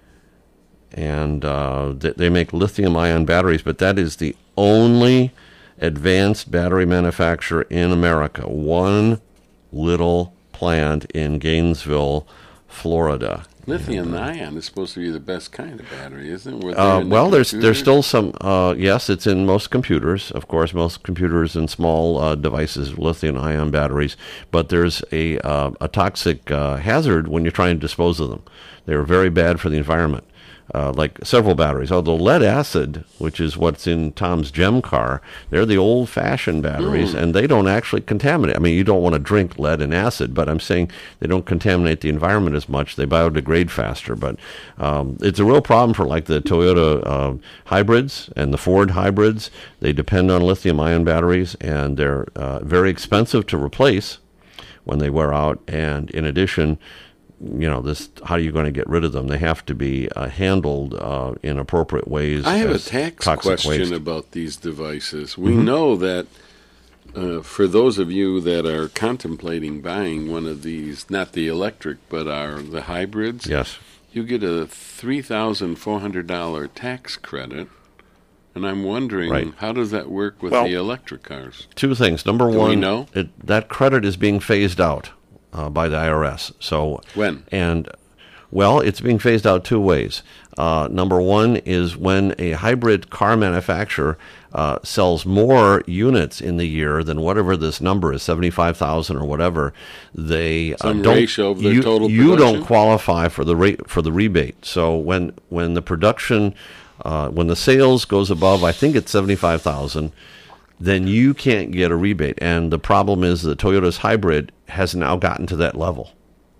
and uh, th- they make lithium-ion batteries, but that is the only advanced battery manufacturer in America. One little plant in Gainesville, Florida. Lithium ion is supposed to be the best kind of battery, isn't it? Were they Uh, in the well, there's there's computers? still some. Uh, yes, it's in most computers. Of course, most computers and small uh, devices, lithium-ion batteries. But there's a uh, a toxic uh, hazard when you're trying to dispose of them. They're very bad for the environment. Uh, like several batteries. Although lead acid, which is what's in Tom's Gem car, they're the old-fashioned batteries, and they don't actually contaminate. I mean, you don't want to drink lead and acid, but I'm saying they don't contaminate the environment as much. They biodegrade faster. But um, it's a real problem for like the Toyota uh, hybrids and the Ford hybrids. They depend on lithium-ion batteries, and they're uh, very expensive to replace when they wear out. And in addition, you know, this, how are you going to get rid of them? They have to be uh, handled uh, in appropriate ways. I have a as tax toxic question waste. about these devices. We know that uh, for those of you that are contemplating buying one of these, not the electric, but are the hybrids, Yes. you get a three thousand four hundred dollars tax credit. And I'm wondering, Right. how does that work with Well, the electric cars? Two things. Number Do one, we know? It, that credit is being phased out uh, by the I R S. So When? And well, it's being phased out two ways. Uh, number one is when a hybrid car manufacturer uh, sells more units in the year than whatever this number is, seventy-five thousand or whatever, they uh, Some don't, ratio of their you, total you production? don't qualify for the rate for the rebate. So when when the production uh, when the sales goes above, I think it's seventy-five thousand, then you can't get a rebate. And the problem is that Toyota's hybrid has now gotten to that level.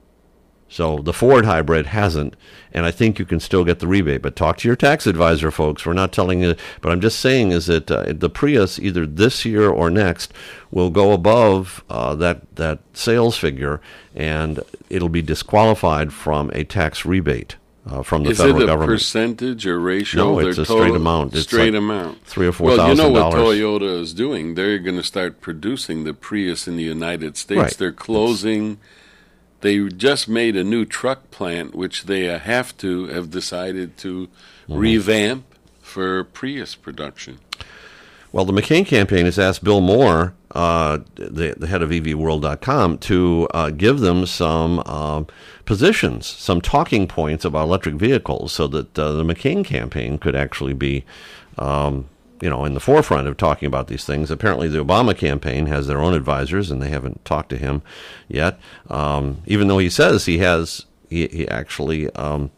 So the Ford hybrid hasn't, and I think you can still get the rebate. But talk to your tax advisor, folks. We're not telling you, but I'm just saying is that uh, the Prius, either this year or next, will go above uh, that that sales figure, and it'll be disqualified from a tax rebate uh, from the Is federal it a government. percentage or ratio? No, of their it's a total- straight amount. It's straight like amount. three or four Well, you thousand know what dollars. Toyota is doing? They're going to start producing the Prius in the United States. Right. They're closing. They just made a new truck plant, which they uh, have to have decided to Mm-hmm. revamp for Prius production. Well, the McCain campaign has asked Bill Moore, uh, the, the head of E V world dot com, to uh, give them some um, positions, some talking points about electric vehicles so that uh, the McCain campaign could actually be um, you know, in the forefront of talking about these things. Apparently, the Obama campaign has their own advisors, and they haven't talked to him yet. Um, even though he says he has, he, he actually um,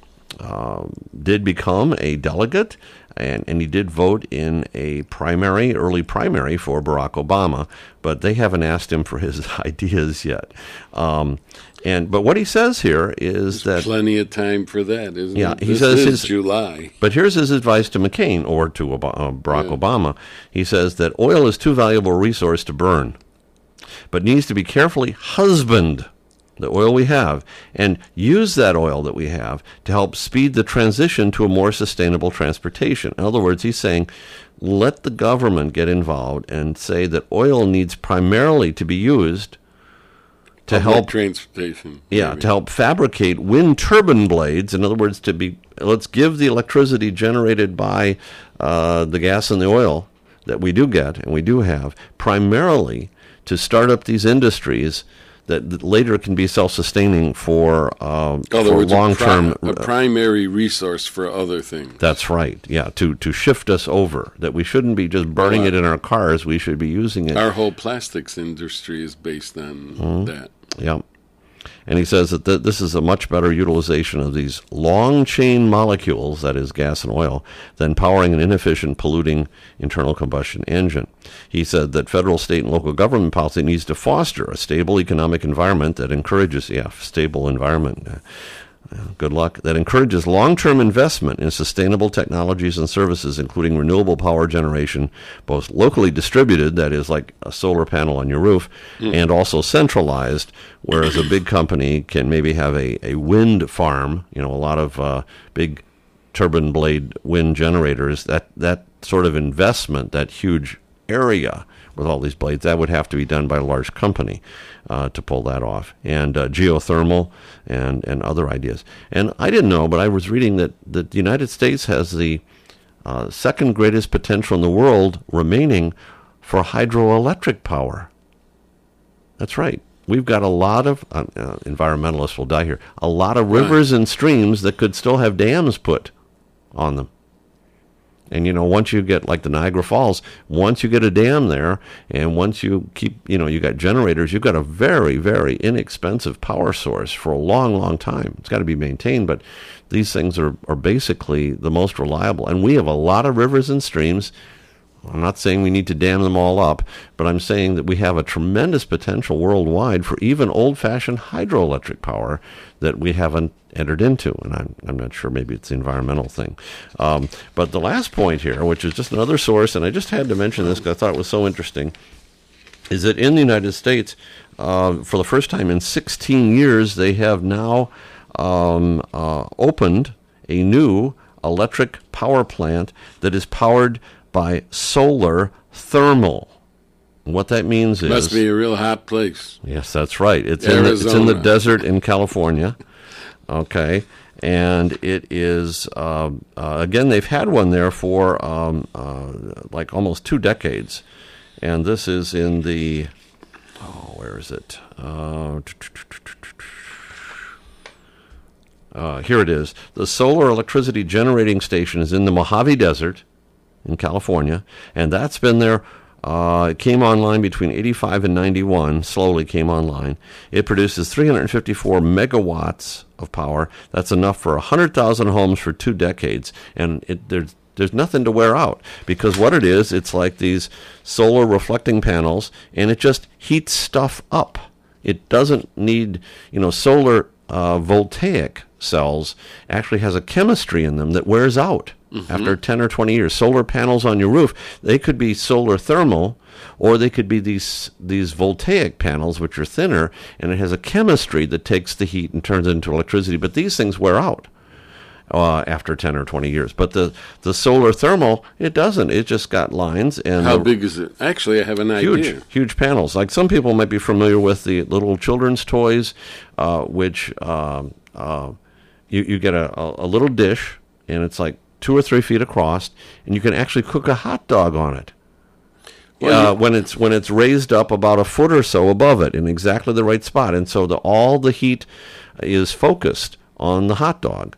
uh, did become a delegate, and, and he did vote in a primary, early primary for Barack Obama, but they haven't asked him for his ideas yet. Um, and but what he says here is There's that plenty of time for that, isn't Yeah, it? he This says is his- July. But here's his advice to McCain or to Ob- uh, Barack Yeah. Obama. He says that oil is too valuable a resource to burn, but needs to be carefully husbanded, the oil we have, and use that oil that we have to help speed the transition to a more sustainable transportation. In other words, he's saying, let the government get involved and say that oil needs primarily to be used to Public help transportation. yeah, maybe. to help fabricate wind turbine blades. In other words, to be let's give the electricity generated by uh, the gas and the oil that we do get and we do have primarily to start up these industries that, that later can be self-sustaining for um, In other for words, a long-term. pri- a primary resource for other things. That's right. Yeah, to to shift us over. That we shouldn't be just burning Well, it in our cars. We should be using it. Our whole plastics industry is based on Mm-hmm. that. Yeah. And he says that th- this is a much better utilization of these long chain molecules, that is gas and oil, than powering an inefficient, polluting internal combustion engine. He said that federal, state, and local government policy needs to foster a stable economic environment that encourages, yeah, stable environment. Uh, Good luck. That encourages long-term investment in sustainable technologies and services, including renewable power generation, both locally distributed, that is like a solar panel on your roof, and also centralized, whereas a big company can maybe have a, a wind farm, you know, a lot of uh, big turbine blade wind generators. That, that sort of investment, that huge area with all these blades, that would have to be done by a large company uh, to pull that off. And uh, geothermal and, and other ideas. And I didn't know, but I was reading that, that the United States has the uh, second greatest potential in the world remaining for hydroelectric power. That's right. We've got a lot of, uh, uh, environmentalists will die here, a lot of rivers and streams that could still have dams put on them. And, you know, once you get, like the Niagara Falls, once you get a dam there, and once you keep, you know, you got generators, you've got a very, very inexpensive power source for a long, long time. It's got to be maintained, but these things are, are basically the most reliable. And we have a lot of rivers and streams. I'm not saying we need to dam them all up, but I'm saying that we have a tremendous potential worldwide for even old-fashioned hydroelectric power that we haven't entered into, and I'm, I'm not sure, maybe it's the environmental thing. Um, but the last point here, which is just another source, and I just had to mention this because I thought it was so interesting, is that in the United States, uh, for the first time in sixteen years, they have now um, uh, opened a new electric power plant that is powered by solar thermal. And what that means is... Must be a real hot place. Yes, that's right. It's in the, it's in the Arizona. desert in California. Okay. And it is, uh, uh, again, they've had one there for um, uh, like almost two decades. And this is in the, oh, where is it? Uh, uh, here it is. The solar electricity generating station is in the Mojave Desert in California, and that's been there. Uh, it came online between eighty-five and ninety-one, slowly came online. It produces three hundred fifty-four megawatts of power. That's enough for one hundred thousand homes for two decades, and it, there's there's nothing to wear out, because what it is, it's like these solar reflecting panels, and it just heats stuff up. It doesn't need, you know, solar uh, voltaic cells actually has a chemistry in them that wears out. Mm-hmm. After ten or twenty years. Solar panels on your roof, they could be solar thermal, or they could be these these voltaic panels, which are thinner, and it has a chemistry that takes the heat and turns it into electricity. But these things wear out uh, after ten or twenty years. But the, the solar thermal, it doesn't. It just got lines. And How the, big is it? Actually, I have an Huge, idea. huge panels. Like some people might be familiar with the little children's toys, uh, which um, uh, you, you get a, a, a little dish, and it's like two or three feet across, and you can actually cook a hot dog on it. Well, uh, you- when it's when it's raised up about a foot or so above it in exactly the right spot, and so the all the heat is focused on the hot dog,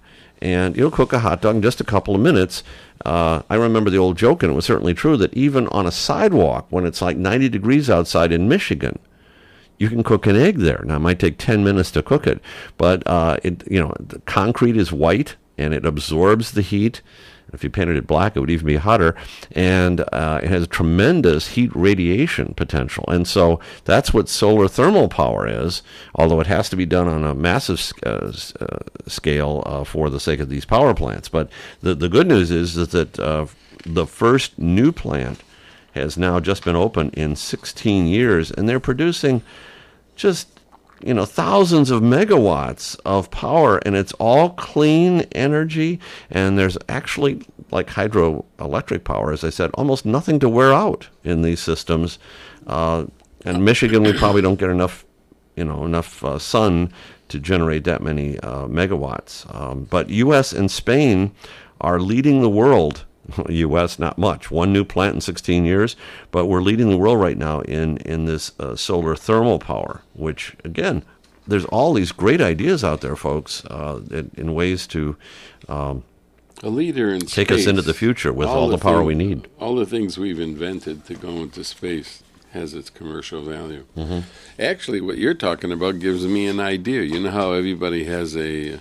and you'll cook a hot dog in just a couple of minutes. Uh, I remember the old joke, and it was certainly true, that even on a sidewalk, when it's like ninety degrees outside in Michigan, you can cook an egg there. Now, it might take ten minutes to cook it, but uh, it, you know, the concrete is white, and it absorbs the heat. If you painted it black, it would even be hotter, and uh, it has tremendous heat radiation potential. And so that's what solar thermal power is, although it has to be done on a massive uh, uh, scale uh, for the sake of these power plants. But the, the good news is that, that uh, the first new plant has now just been opened in sixteen years, and they're producing just you know, thousands of megawatts of power, and it's all clean energy, and there's actually, like hydroelectric power, as I said, almost nothing to wear out in these systems. Uh, and Michigan, we probably don't get enough, you know, enough uh, sun to generate that many uh, megawatts. Um, but U S and Spain are leading the world. U S not much, one new plant in sixteen years, but we're leading the world right now in in this uh, solar thermal power, which, again, there's all these great ideas out there, folks, uh, in, in ways to um, a leader in take space, us into the future with all, all the, the power thing, we need. All the things we've invented to go into space has its commercial value. Mm-hmm. Actually, what you're talking about gives me an idea. You know how everybody has a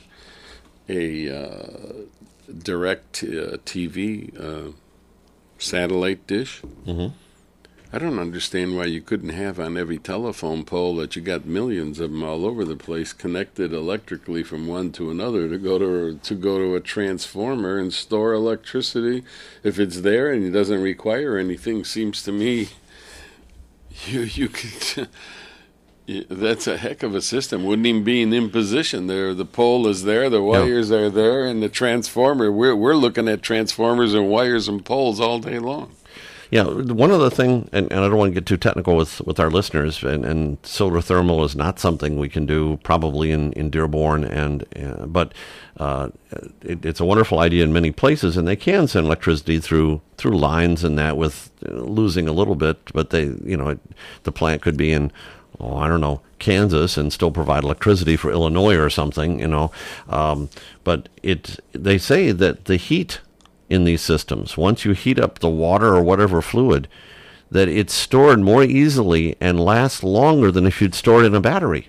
a uh, direct uh, T V uh, satellite dish? Mm-hmm. I don't understand why you couldn't have on every telephone pole that you got millions of them all over the place connected electrically from one to another to go to to go to a transformer and store electricity. If it's there and it doesn't require anything, seems to me you you could. That's a heck of a system. Wouldn't even be an imposition there. The pole is there, the wires no. are there, and the transformer. We're we're looking at transformers and wires and poles all day long. Yeah, one other thing, and, and I don't want to get too technical with, with our listeners, and, and solar thermal is not something we can do probably in, in Dearborn, and uh, but uh, it, it's a wonderful idea in many places, and they can send electricity through through lines and that with uh, losing a little bit, but they, you know, it, the plant could be in, oh, I don't know, Kansas and still provide electricity for Illinois or something, you know. Um, but it they say that the heat in these systems, once you heat up the water or whatever fluid, that it's stored more easily and lasts longer than if you'd stored it in a battery.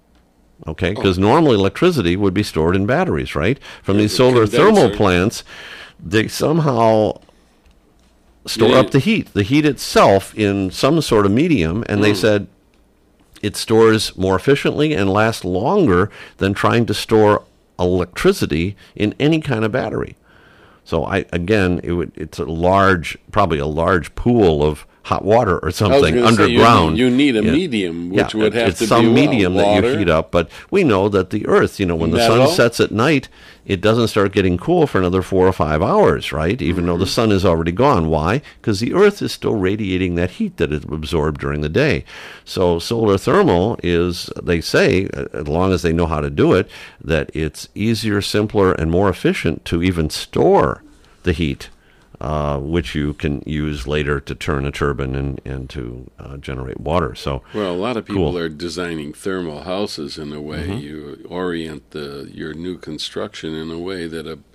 Okay, because oh. normally electricity would be stored in batteries, right? From these solar thermal plants, they somehow store yeah. up the heat, the heat itself in some sort of medium, and mm. they said it stores more efficiently and lasts longer than trying to store electricity in any kind of battery. So I again, it would, it's a large, probably a large pool of hot water or something underground. You need, you need a yeah. medium, which yeah, would have it's to some be medium well, that you heat up. But we know that the Earth, you know, when the Metal. sun sets at night, it doesn't start getting cool for another four or five hours, right? Even mm-hmm. though the sun is already gone. Why? Because the Earth is still radiating that heat that it absorbed during the day. So solar thermal is, they say, as long as they know how to do it, that it's easier, simpler, and more efficient to even store the heat, uh, which you can use later to turn a turbine and, and to uh, generate water. So, well, a lot of people cool. are designing thermal houses in a way. Mm-hmm. You orient the, your new construction in a way that ab-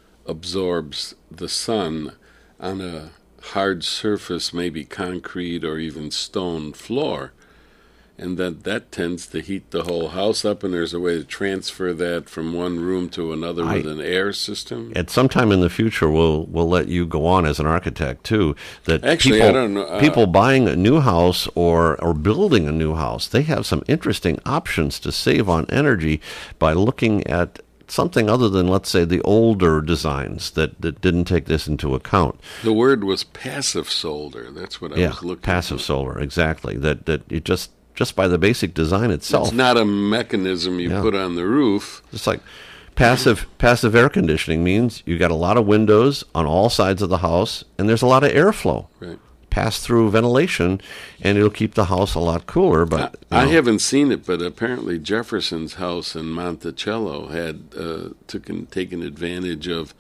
absorbs the sun on a hard surface, maybe concrete or even stone floor. And that, that tends to heat the whole house up, and there's a way to transfer that from one room to another I, with an air system. At some time in the future, we'll we'll let you go on as an architect too. That Actually, people, I don't know. Uh, people buying a new house or or building a new house, they have some interesting options to save on energy by looking at something other than, let's say, the older designs that, that didn't take this into account. The word was passive solar. That's what I yeah, was looking passive for. solar, exactly. That that it just just by the basic design itself. It's not a mechanism you yeah. put on the roof. It's like passive passive air conditioning means you got a lot of windows on all sides of the house, and there's a lot of airflow. Right. Pass through ventilation, and it'll keep the house a lot cooler. But I, I know. haven't seen it, but apparently Jefferson's house in Monticello had uh, taken taken advantage of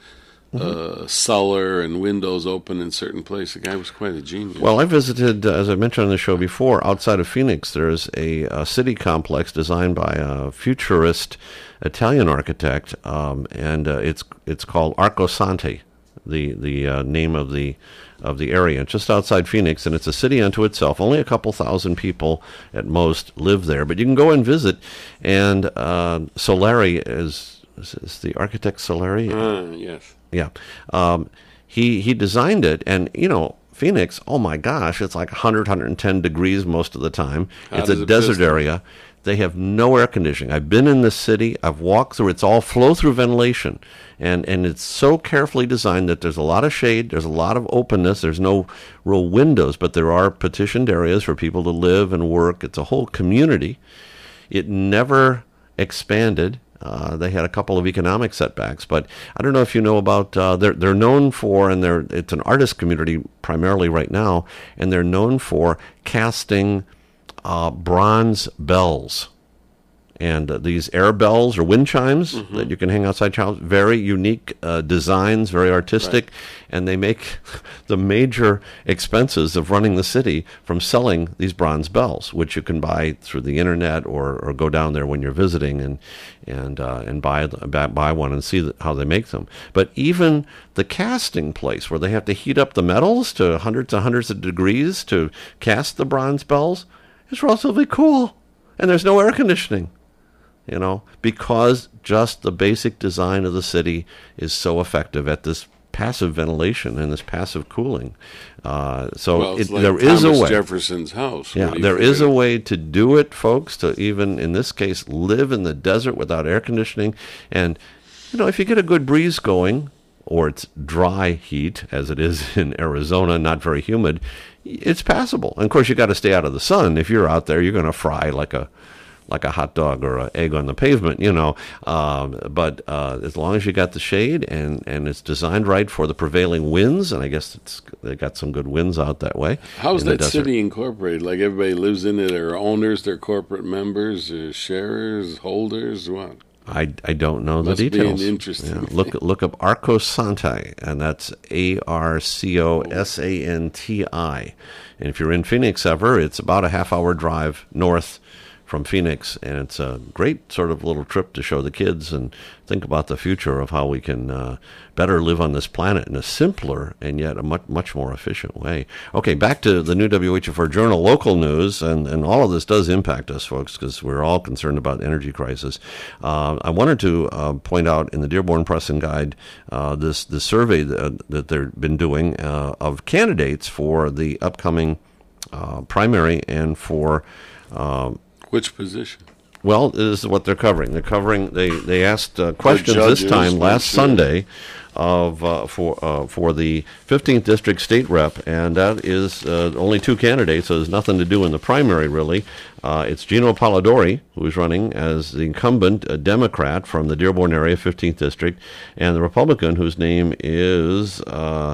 uh, cellar and windows open in certain places. The guy was quite a genius. Well, I visited, uh, as I mentioned on the show before, outside of Phoenix, there's a, a city complex designed by a futurist Italian architect, um, and uh, it's it's called Arcosanti, the the uh, name of the of the area, just outside Phoenix, and it's a city unto itself. Only a couple thousand people at most live there, but you can go and visit. And uh, Solari is, is is the architect Solari? Uh, yes. Yeah, um, he he designed it, and you know. Phoenix, oh my gosh, it's like one hundred, one hundred ten degrees most of the time. How It's does a it desert feel? area. They have no air conditioning. I've been in the city. I've walked through. It's all flow-through ventilation. And and it's so carefully designed that there's a lot of shade. There's a lot of openness. There's no real windows, but there are petitioned areas for people to live and work. It's a whole community. It never expanded. Uh, they had a couple of economic setbacks, but I don't know if you know about. Uh, they're they're known for, and they're it's an artist community primarily right now, and they're known for casting uh, bronze bells, and uh, these air bells or wind chimes Mm-hmm. that you can hang outside your house. Very unique uh, designs, very artistic, Right. and they make the major expenses of running the city from selling these bronze bells, which you can buy through the internet or, or go down there when you're visiting and and uh, and buy buy buy one and see how they make them. But even the casting place where they have to heat up the metals to hundreds and hundreds of degrees to cast the bronze bells is relatively cool, and there's no air conditioning. You know, because just the basic design of the city is so effective at this passive ventilation and this passive cooling. Uh, so Well, it's it, like there is Thomas a way. Jefferson's house. Yeah, What do you there figure? is a way to do it, folks, to even, in this case, live in the desert without air conditioning. And, you know, if you get a good breeze going, or it's dry heat, as it is in Arizona, not very humid, it's passable. And, of course, you got to stay out of the sun. If you're out there, you're going to fry like a like a hot dog or an egg on the pavement, you know. Um, but uh, as long as you got the shade and, and it's designed right for the prevailing winds, and I guess it's, they got some good winds out that way. How's in the that desert. city incorporated? Like everybody lives in it, they're owners, they're corporate members, they're sharers, holders, what? I, I don't know Must the be an details. interesting Yeah, look look up Arco Santi, and that's A R C O S A N T I. And if you're in Phoenix ever, it's about a half hour drive north from Phoenix, and it's a great sort of little trip to show the kids and think about the future of how we can uh, better live on this planet in a simpler and yet a much much more efficient way. Okay, back to the new W H F R Journal local news, and, and all of this does impact us, folks, because we're all concerned about the energy crisis. Uh, I wanted to uh, point out in the Dearborn Press and Guide uh, this, this survey that, that they've been doing uh, of candidates for the upcoming uh, primary and for uh, Which position? well, this is what they're covering. They're covering. They they asked uh, questions this judges, time I'm last sure. Sunday of uh, for uh, for the fifteenth district state rep, and that is uh, only two candidates. So there's nothing to do in the primary really. Uh, it's Gino Polidori, who is running as the incumbent uh, Democrat from the Dearborn area, fifteenth district, and the Republican, whose name is uh,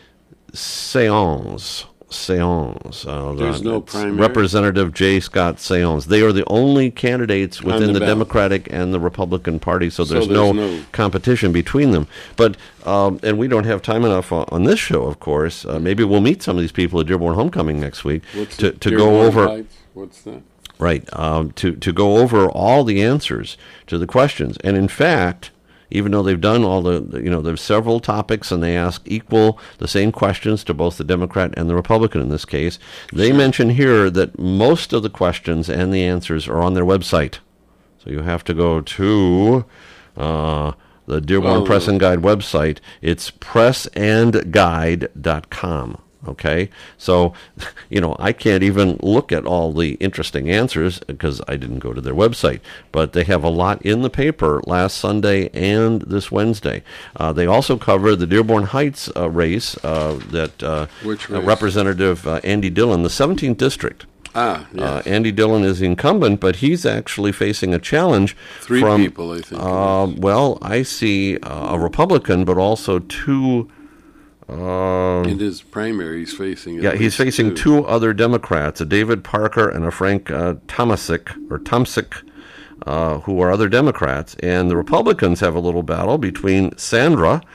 Seance. Seance. Uh, There's no it's primary? Representative J. Scott Seance. They are the only candidates within the the, ballot. Democratic and the Republican Party, so So there's, there's no, no- competition between them. But um, and we don't have time enough on, on this show, of course. Uh, maybe we'll meet some of these people at Dearborn Homecoming next week What's to, it? to Dearborn go over. Heights? What's that? Right, um, to to go over all the answers to the questions, and in fact, even though they've done all the, the- you know, there's several topics, and they ask equal the same questions to both the Democrat and the Republican in this case. They mention here that most of the questions and the answers are on their website, so you have to go to uh, the Dearborn Oh. Press and Guide website. It's press and guide dot com. Okay, so, you know, I can't even look at all the interesting answers because I didn't go to their website, but they have a lot in the paper last Sunday and this Wednesday. Uh, they also cover the Dearborn Heights uh, race uh, that uh, Which uh, race? Representative uh, Andy Dillon, the seventeenth district. Ah, yes. Uh, Andy Dillon is the incumbent, but he's actually facing a challenge Three from, people, I think. Uh, well, I see uh, a Republican, but also two... Uh, In his primary, he's facing. at yeah, he's least facing two. two other Democrats, a David Parker and a Frank uh, Tomasic, or Tomsic, uh, who are other Democrats. And the Republicans have a little battle between Sandra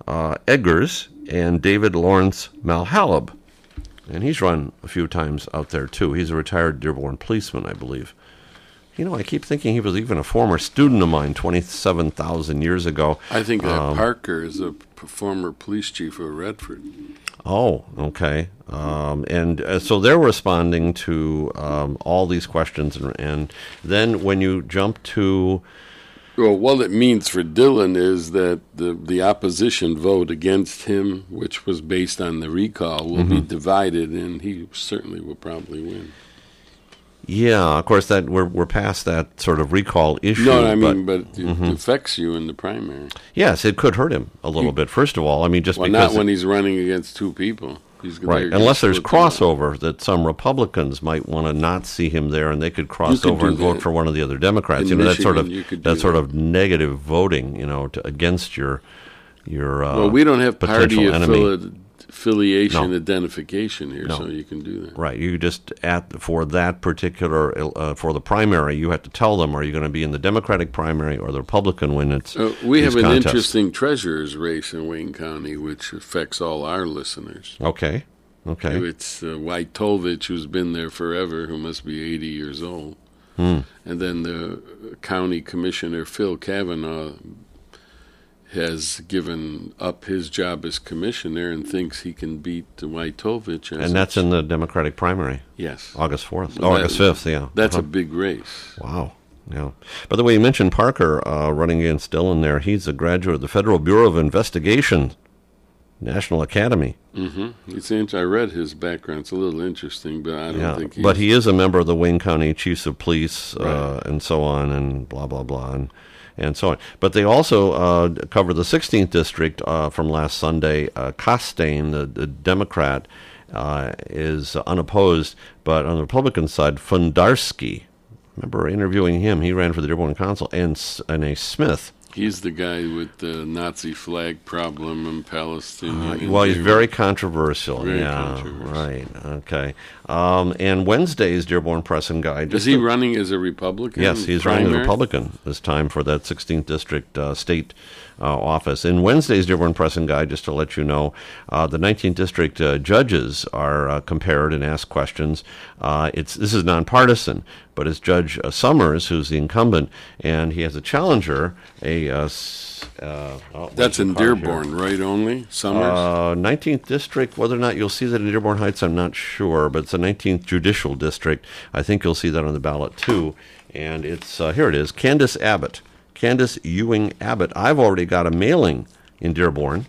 uh, Eggers and David Lawrence Malhalab. And he's run a few times out there, too. He's a retired Dearborn policeman, I believe. You know, I keep thinking he was even a former student of mine twenty-seven thousand years ago. I think that Um, Parker is a p- former police chief of Redford. Oh, okay. Um, and uh, so they're responding to um, all these questions. And, and then when you jump to... Well, what it means for Dillon is that the, the opposition vote against him, which was based on the recall, will be divided, and he certainly will probably win. Yeah, of course, that we're we're past that sort of recall issue. No, I mean, but, but it affects you in the primary. yes, it could hurt him a little bit. First of all, I mean, just Well, because not when he's running against two people. He's right, they're gonna unless there's split them up. crossover that some Republicans might want to not see him there, and they could cross could over do and vote that. for one of the other Democrats. In you know, that sort Michigan, of you could do that sort that. of negative voting, you know, to, against your your. Uh, Well, we don't have party potential enemy. affili- affiliation No. identification here, No. so you can do that. Right, you just at for that particular uh, for the primary, you have to tell them: are you going to be in the Democratic primary or the Republican when it's? Uh, we have these an contests? interesting treasurer's race in Wayne County, which affects all our listeners. Okay, okay, It's uh, Wojtowicz, who's been there forever, who must be eighty years old. Hmm. And then the county commissioner, Phil Kavanaugh, has given up his job as commissioner and thinks he can beat Wojtowicz. as and that's a- in the Democratic primary, Yes. August fourth, Well, oh, that- August fifth. Yeah, That's Uh-huh. a big race. Wow. Yeah. By the way, you mentioned Parker uh, running against Dillon there. He's a graduate of the Federal Bureau of Investigation, National Academy. hmm It's int- I read his background. It's a little interesting, but I don't Yeah. think he's... But he is a member of the Wayne County Chiefs of Police uh, Right. and so on and blah, blah, blah, and, and so on. But they also uh, cover the sixteenth District uh, from last Sunday. Uh, Costain, the, the Democrat, uh, is unopposed, but on the Republican side, Fundarski. Remember interviewing him. He ran for the Dearborn Council, and, S- and a Smith. He's the guy with the Nazi flag problem in Palestine. Uh, well, he's very controversial. Very yeah, controversial. right. Okay. Um, and Wednesday's Dearborn Press and Guide. Is just he a- running as a Republican? Yes, he's running as a primary? Republican this time for that sixteenth District uh, state uh, office. In Wednesday's Dearborn Press and Guide, just to let you know, uh, the nineteenth District uh, judges are uh, compared and asked questions. Uh, it's This is nonpartisan, but it's Judge uh, Summers, who's the incumbent, and he has a challenger, a... Uh, s- uh, oh, what That's is it in called here? Dearborn, right, only? Summers? Uh, nineteenth District, whether or not you'll see that in Dearborn Heights, I'm not sure, but it's the nineteenth Judicial District. I think you'll see that on the ballot, too. And it's, uh, here it is, Candace Abbott. Candace Ewing Abbott. I've already got a mailing in Dearborn.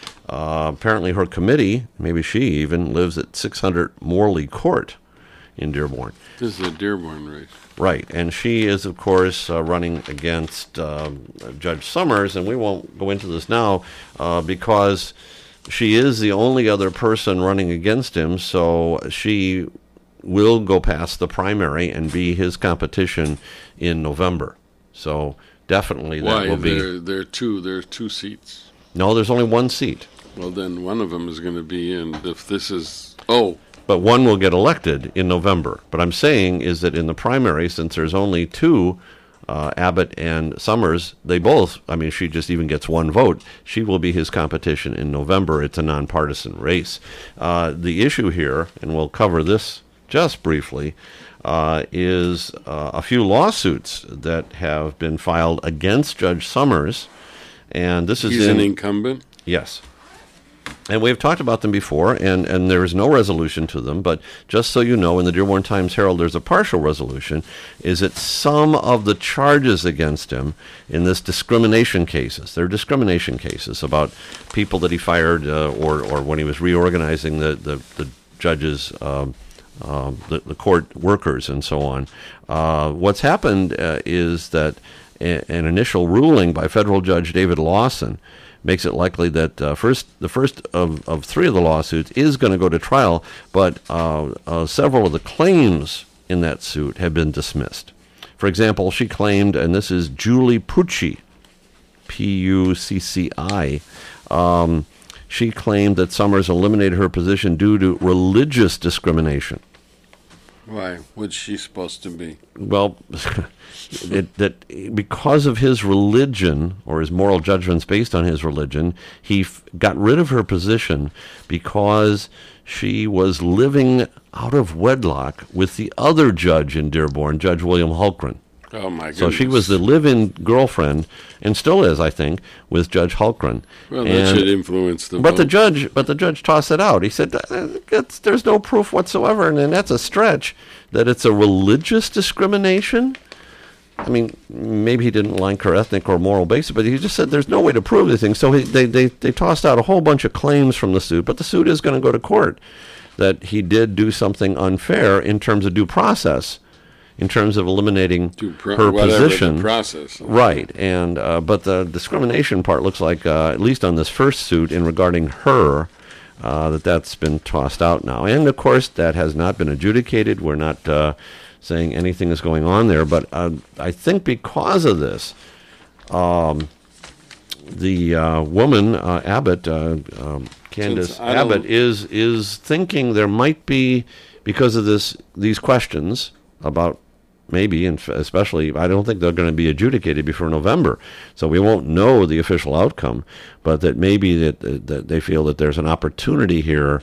Uh, apparently her committee, maybe she even, lives at six hundred Morley Court in Dearborn. This is a Dearborn race. Right, and she is, of course, uh, running against um, Judge Summers, and we won't go into this now uh, because she is the only other person running against him, so she will go past the primary and be his competition in November. So definitely that Why? will be... There, there are two. There are two seats. No, there's only one seat, Well, then one of them is going to be in. If this is, oh, but one will get elected in November. But I'm saying is that in the primary, since there's only two, uh, Abbott and Summers, they both, I mean, she just even gets one vote. She will be his competition in November. It's a nonpartisan race. Uh, the issue here, and we'll cover this just briefly, uh, is uh, a few lawsuits that have been filed against Judge Summers. And this is he's in, an incumbent. Yes. And we've talked about them before, and, and there is no resolution to them, but just so you know, in the Dearborn Times-Herald, there's a partial resolution, is that some of the charges against him in this discrimination cases, they're discrimination cases about people that he fired uh, or, or when he was reorganizing the, the, the judges, um, um, the, the court workers and so on. Uh, what's happened uh, is that a, an initial ruling by federal judge David Lawson makes it likely that uh, first the first of, of three of the lawsuits is going to go to trial, but uh, uh, several of the claims in that suit have been dismissed. For example, she claimed, and this is Julie Pucci, P U C C I, um, she claimed that Summers eliminated her position due to religious discrimination. Why? What's she supposed to be? Well, it, that because of his religion or his moral judgments based on his religion, he f- got rid of her position because she was living out of wedlock with the other judge in Dearborn, Judge William Hultgren. Oh, my goodness. So she was the live-in girlfriend, and still is, I think, with Judge Hultgren. Well, that and, should influence the but vote. the judge, but the judge tossed it out. He said, it's, "There's no proof whatsoever," and, and that's a stretch. That it's a religious discrimination. I mean, maybe he didn't like her ethnic or moral basis, but he just said there's no way to prove anything. So he, they, they they tossed out a whole bunch of claims from the suit, but the suit is going to go to court that he did do something unfair in terms of due process. In terms of eliminating To pro- her whatever position, the process. right? And uh, but the discrimination part looks like, uh, at least on this first suit, in regarding her, uh, that that's been tossed out now. And of course, that has not been adjudicated. We're not uh, saying anything is going on there. But uh, I think because of this, um, the uh, woman uh, Abbott, uh, um, Candace Since I don't- Abbott, is is thinking there might be, because of this these questions about. Maybe, and especially, I don't think they're going to be adjudicated before November, so we won't know the official outcome. But that maybe that, that they feel that there's an opportunity here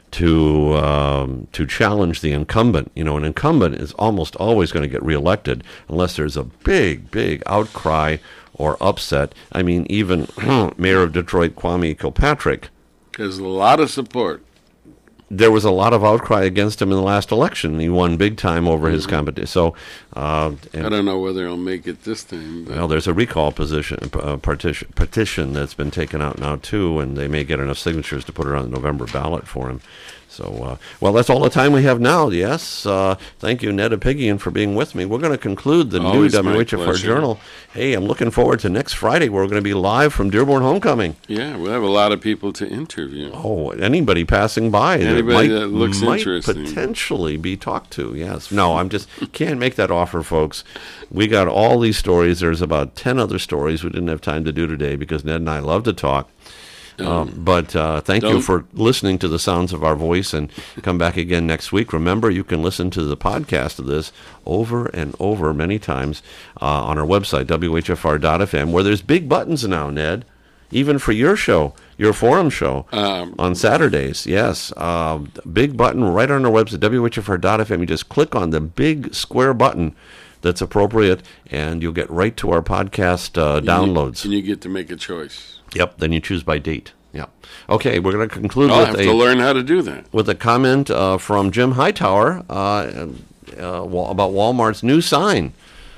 to um, to challenge the incumbent. You know, an incumbent is almost always going to get reelected unless there's a big, big outcry or upset. I mean, even Mayor of Detroit Kwame Kilpatrick. There's a lot of support. There was a lot of outcry against him in the last election. He won big time over his competition. So, uh, and, I don't know whether he'll make it this time. But well, there's a recall position, uh, partition, petition that's been taken out now too, and they may get enough signatures to put it on the November ballot for him. So, uh, well, that's all the time we have now. Yes, uh, thank you, Ned Apigian, for being with me. We're going to conclude the Always new my W H F R pleasure. Journal. Hey, I'm looking forward to next Friday. We're going to be live from Dearborn Homecoming. yeah, we'll have a lot of people to interview. Oh, anybody passing by that Anybody might, that looks might interesting. potentially be talked to. Yes. No, I'm just can't make that offer, folks. We got all these stories. There's about ten other stories we didn't have time to do today because Ned and I love to talk. Um, but uh, thank you don't- for listening to the sounds of our voice, and come back again next week. Remember, you can listen to the podcast of this over and over many times uh, on our website, W H F R dot F M, where there's big buttons now, Ned, even for your show, your forum show Um, on Saturdays. Yes, uh, big button right on our website, W H F R dot F M. You just click on the big square button that's appropriate, and you'll get right to our podcast uh, downloads. And you get to make a choice. Yep. Then you choose by date. Yep. Okay, we're going to conclude I'll with have a to learn how to do that. with a comment uh, from Jim Hightower uh, uh, wa- about Walmart's new sign.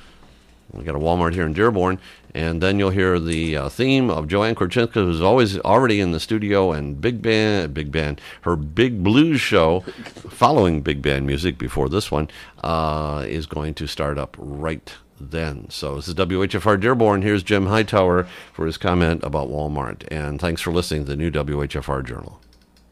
We got a Walmart here in Dearborn, and then you'll hear the uh, theme of Joanne Korchinska, who's always already in the studio, and Big Band, Big Band, her Big Blues show, following Big Band music before this one, uh, is going to start up right then. So this is W H F R Dearborn. Here's Jim Hightower for his comment about Walmart. And thanks for listening to the new W H F R Journal.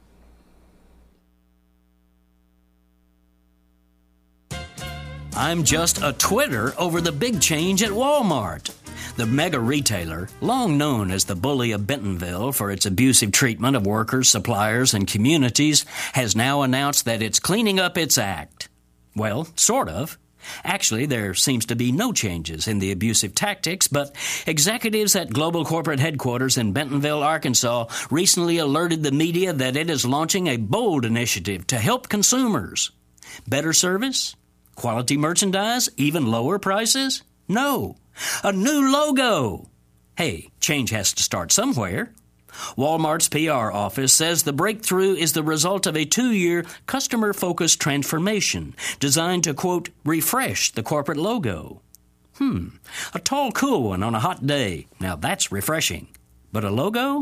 I'm just a Twitter over the big change at Walmart. The mega retailer, long known as the bully of Bentonville for its abusive treatment of workers, suppliers, and communities, has now announced that it's cleaning up its act. Well, sort of. Actually, there seems to be no changes in the abusive tactics, but executives at Global Corporate Headquarters in Bentonville, Arkansas, recently alerted the media that it is launching a bold initiative to help consumers. Better service? Quality merchandise? Even lower prices? No. A new logo. Hey, change has to start somewhere. Walmart's P R office says the breakthrough is the result of a two-year customer-focused transformation designed to, quote, refresh the corporate logo. Hmm, a tall, cool one on a hot day. Now that's refreshing. But a logo?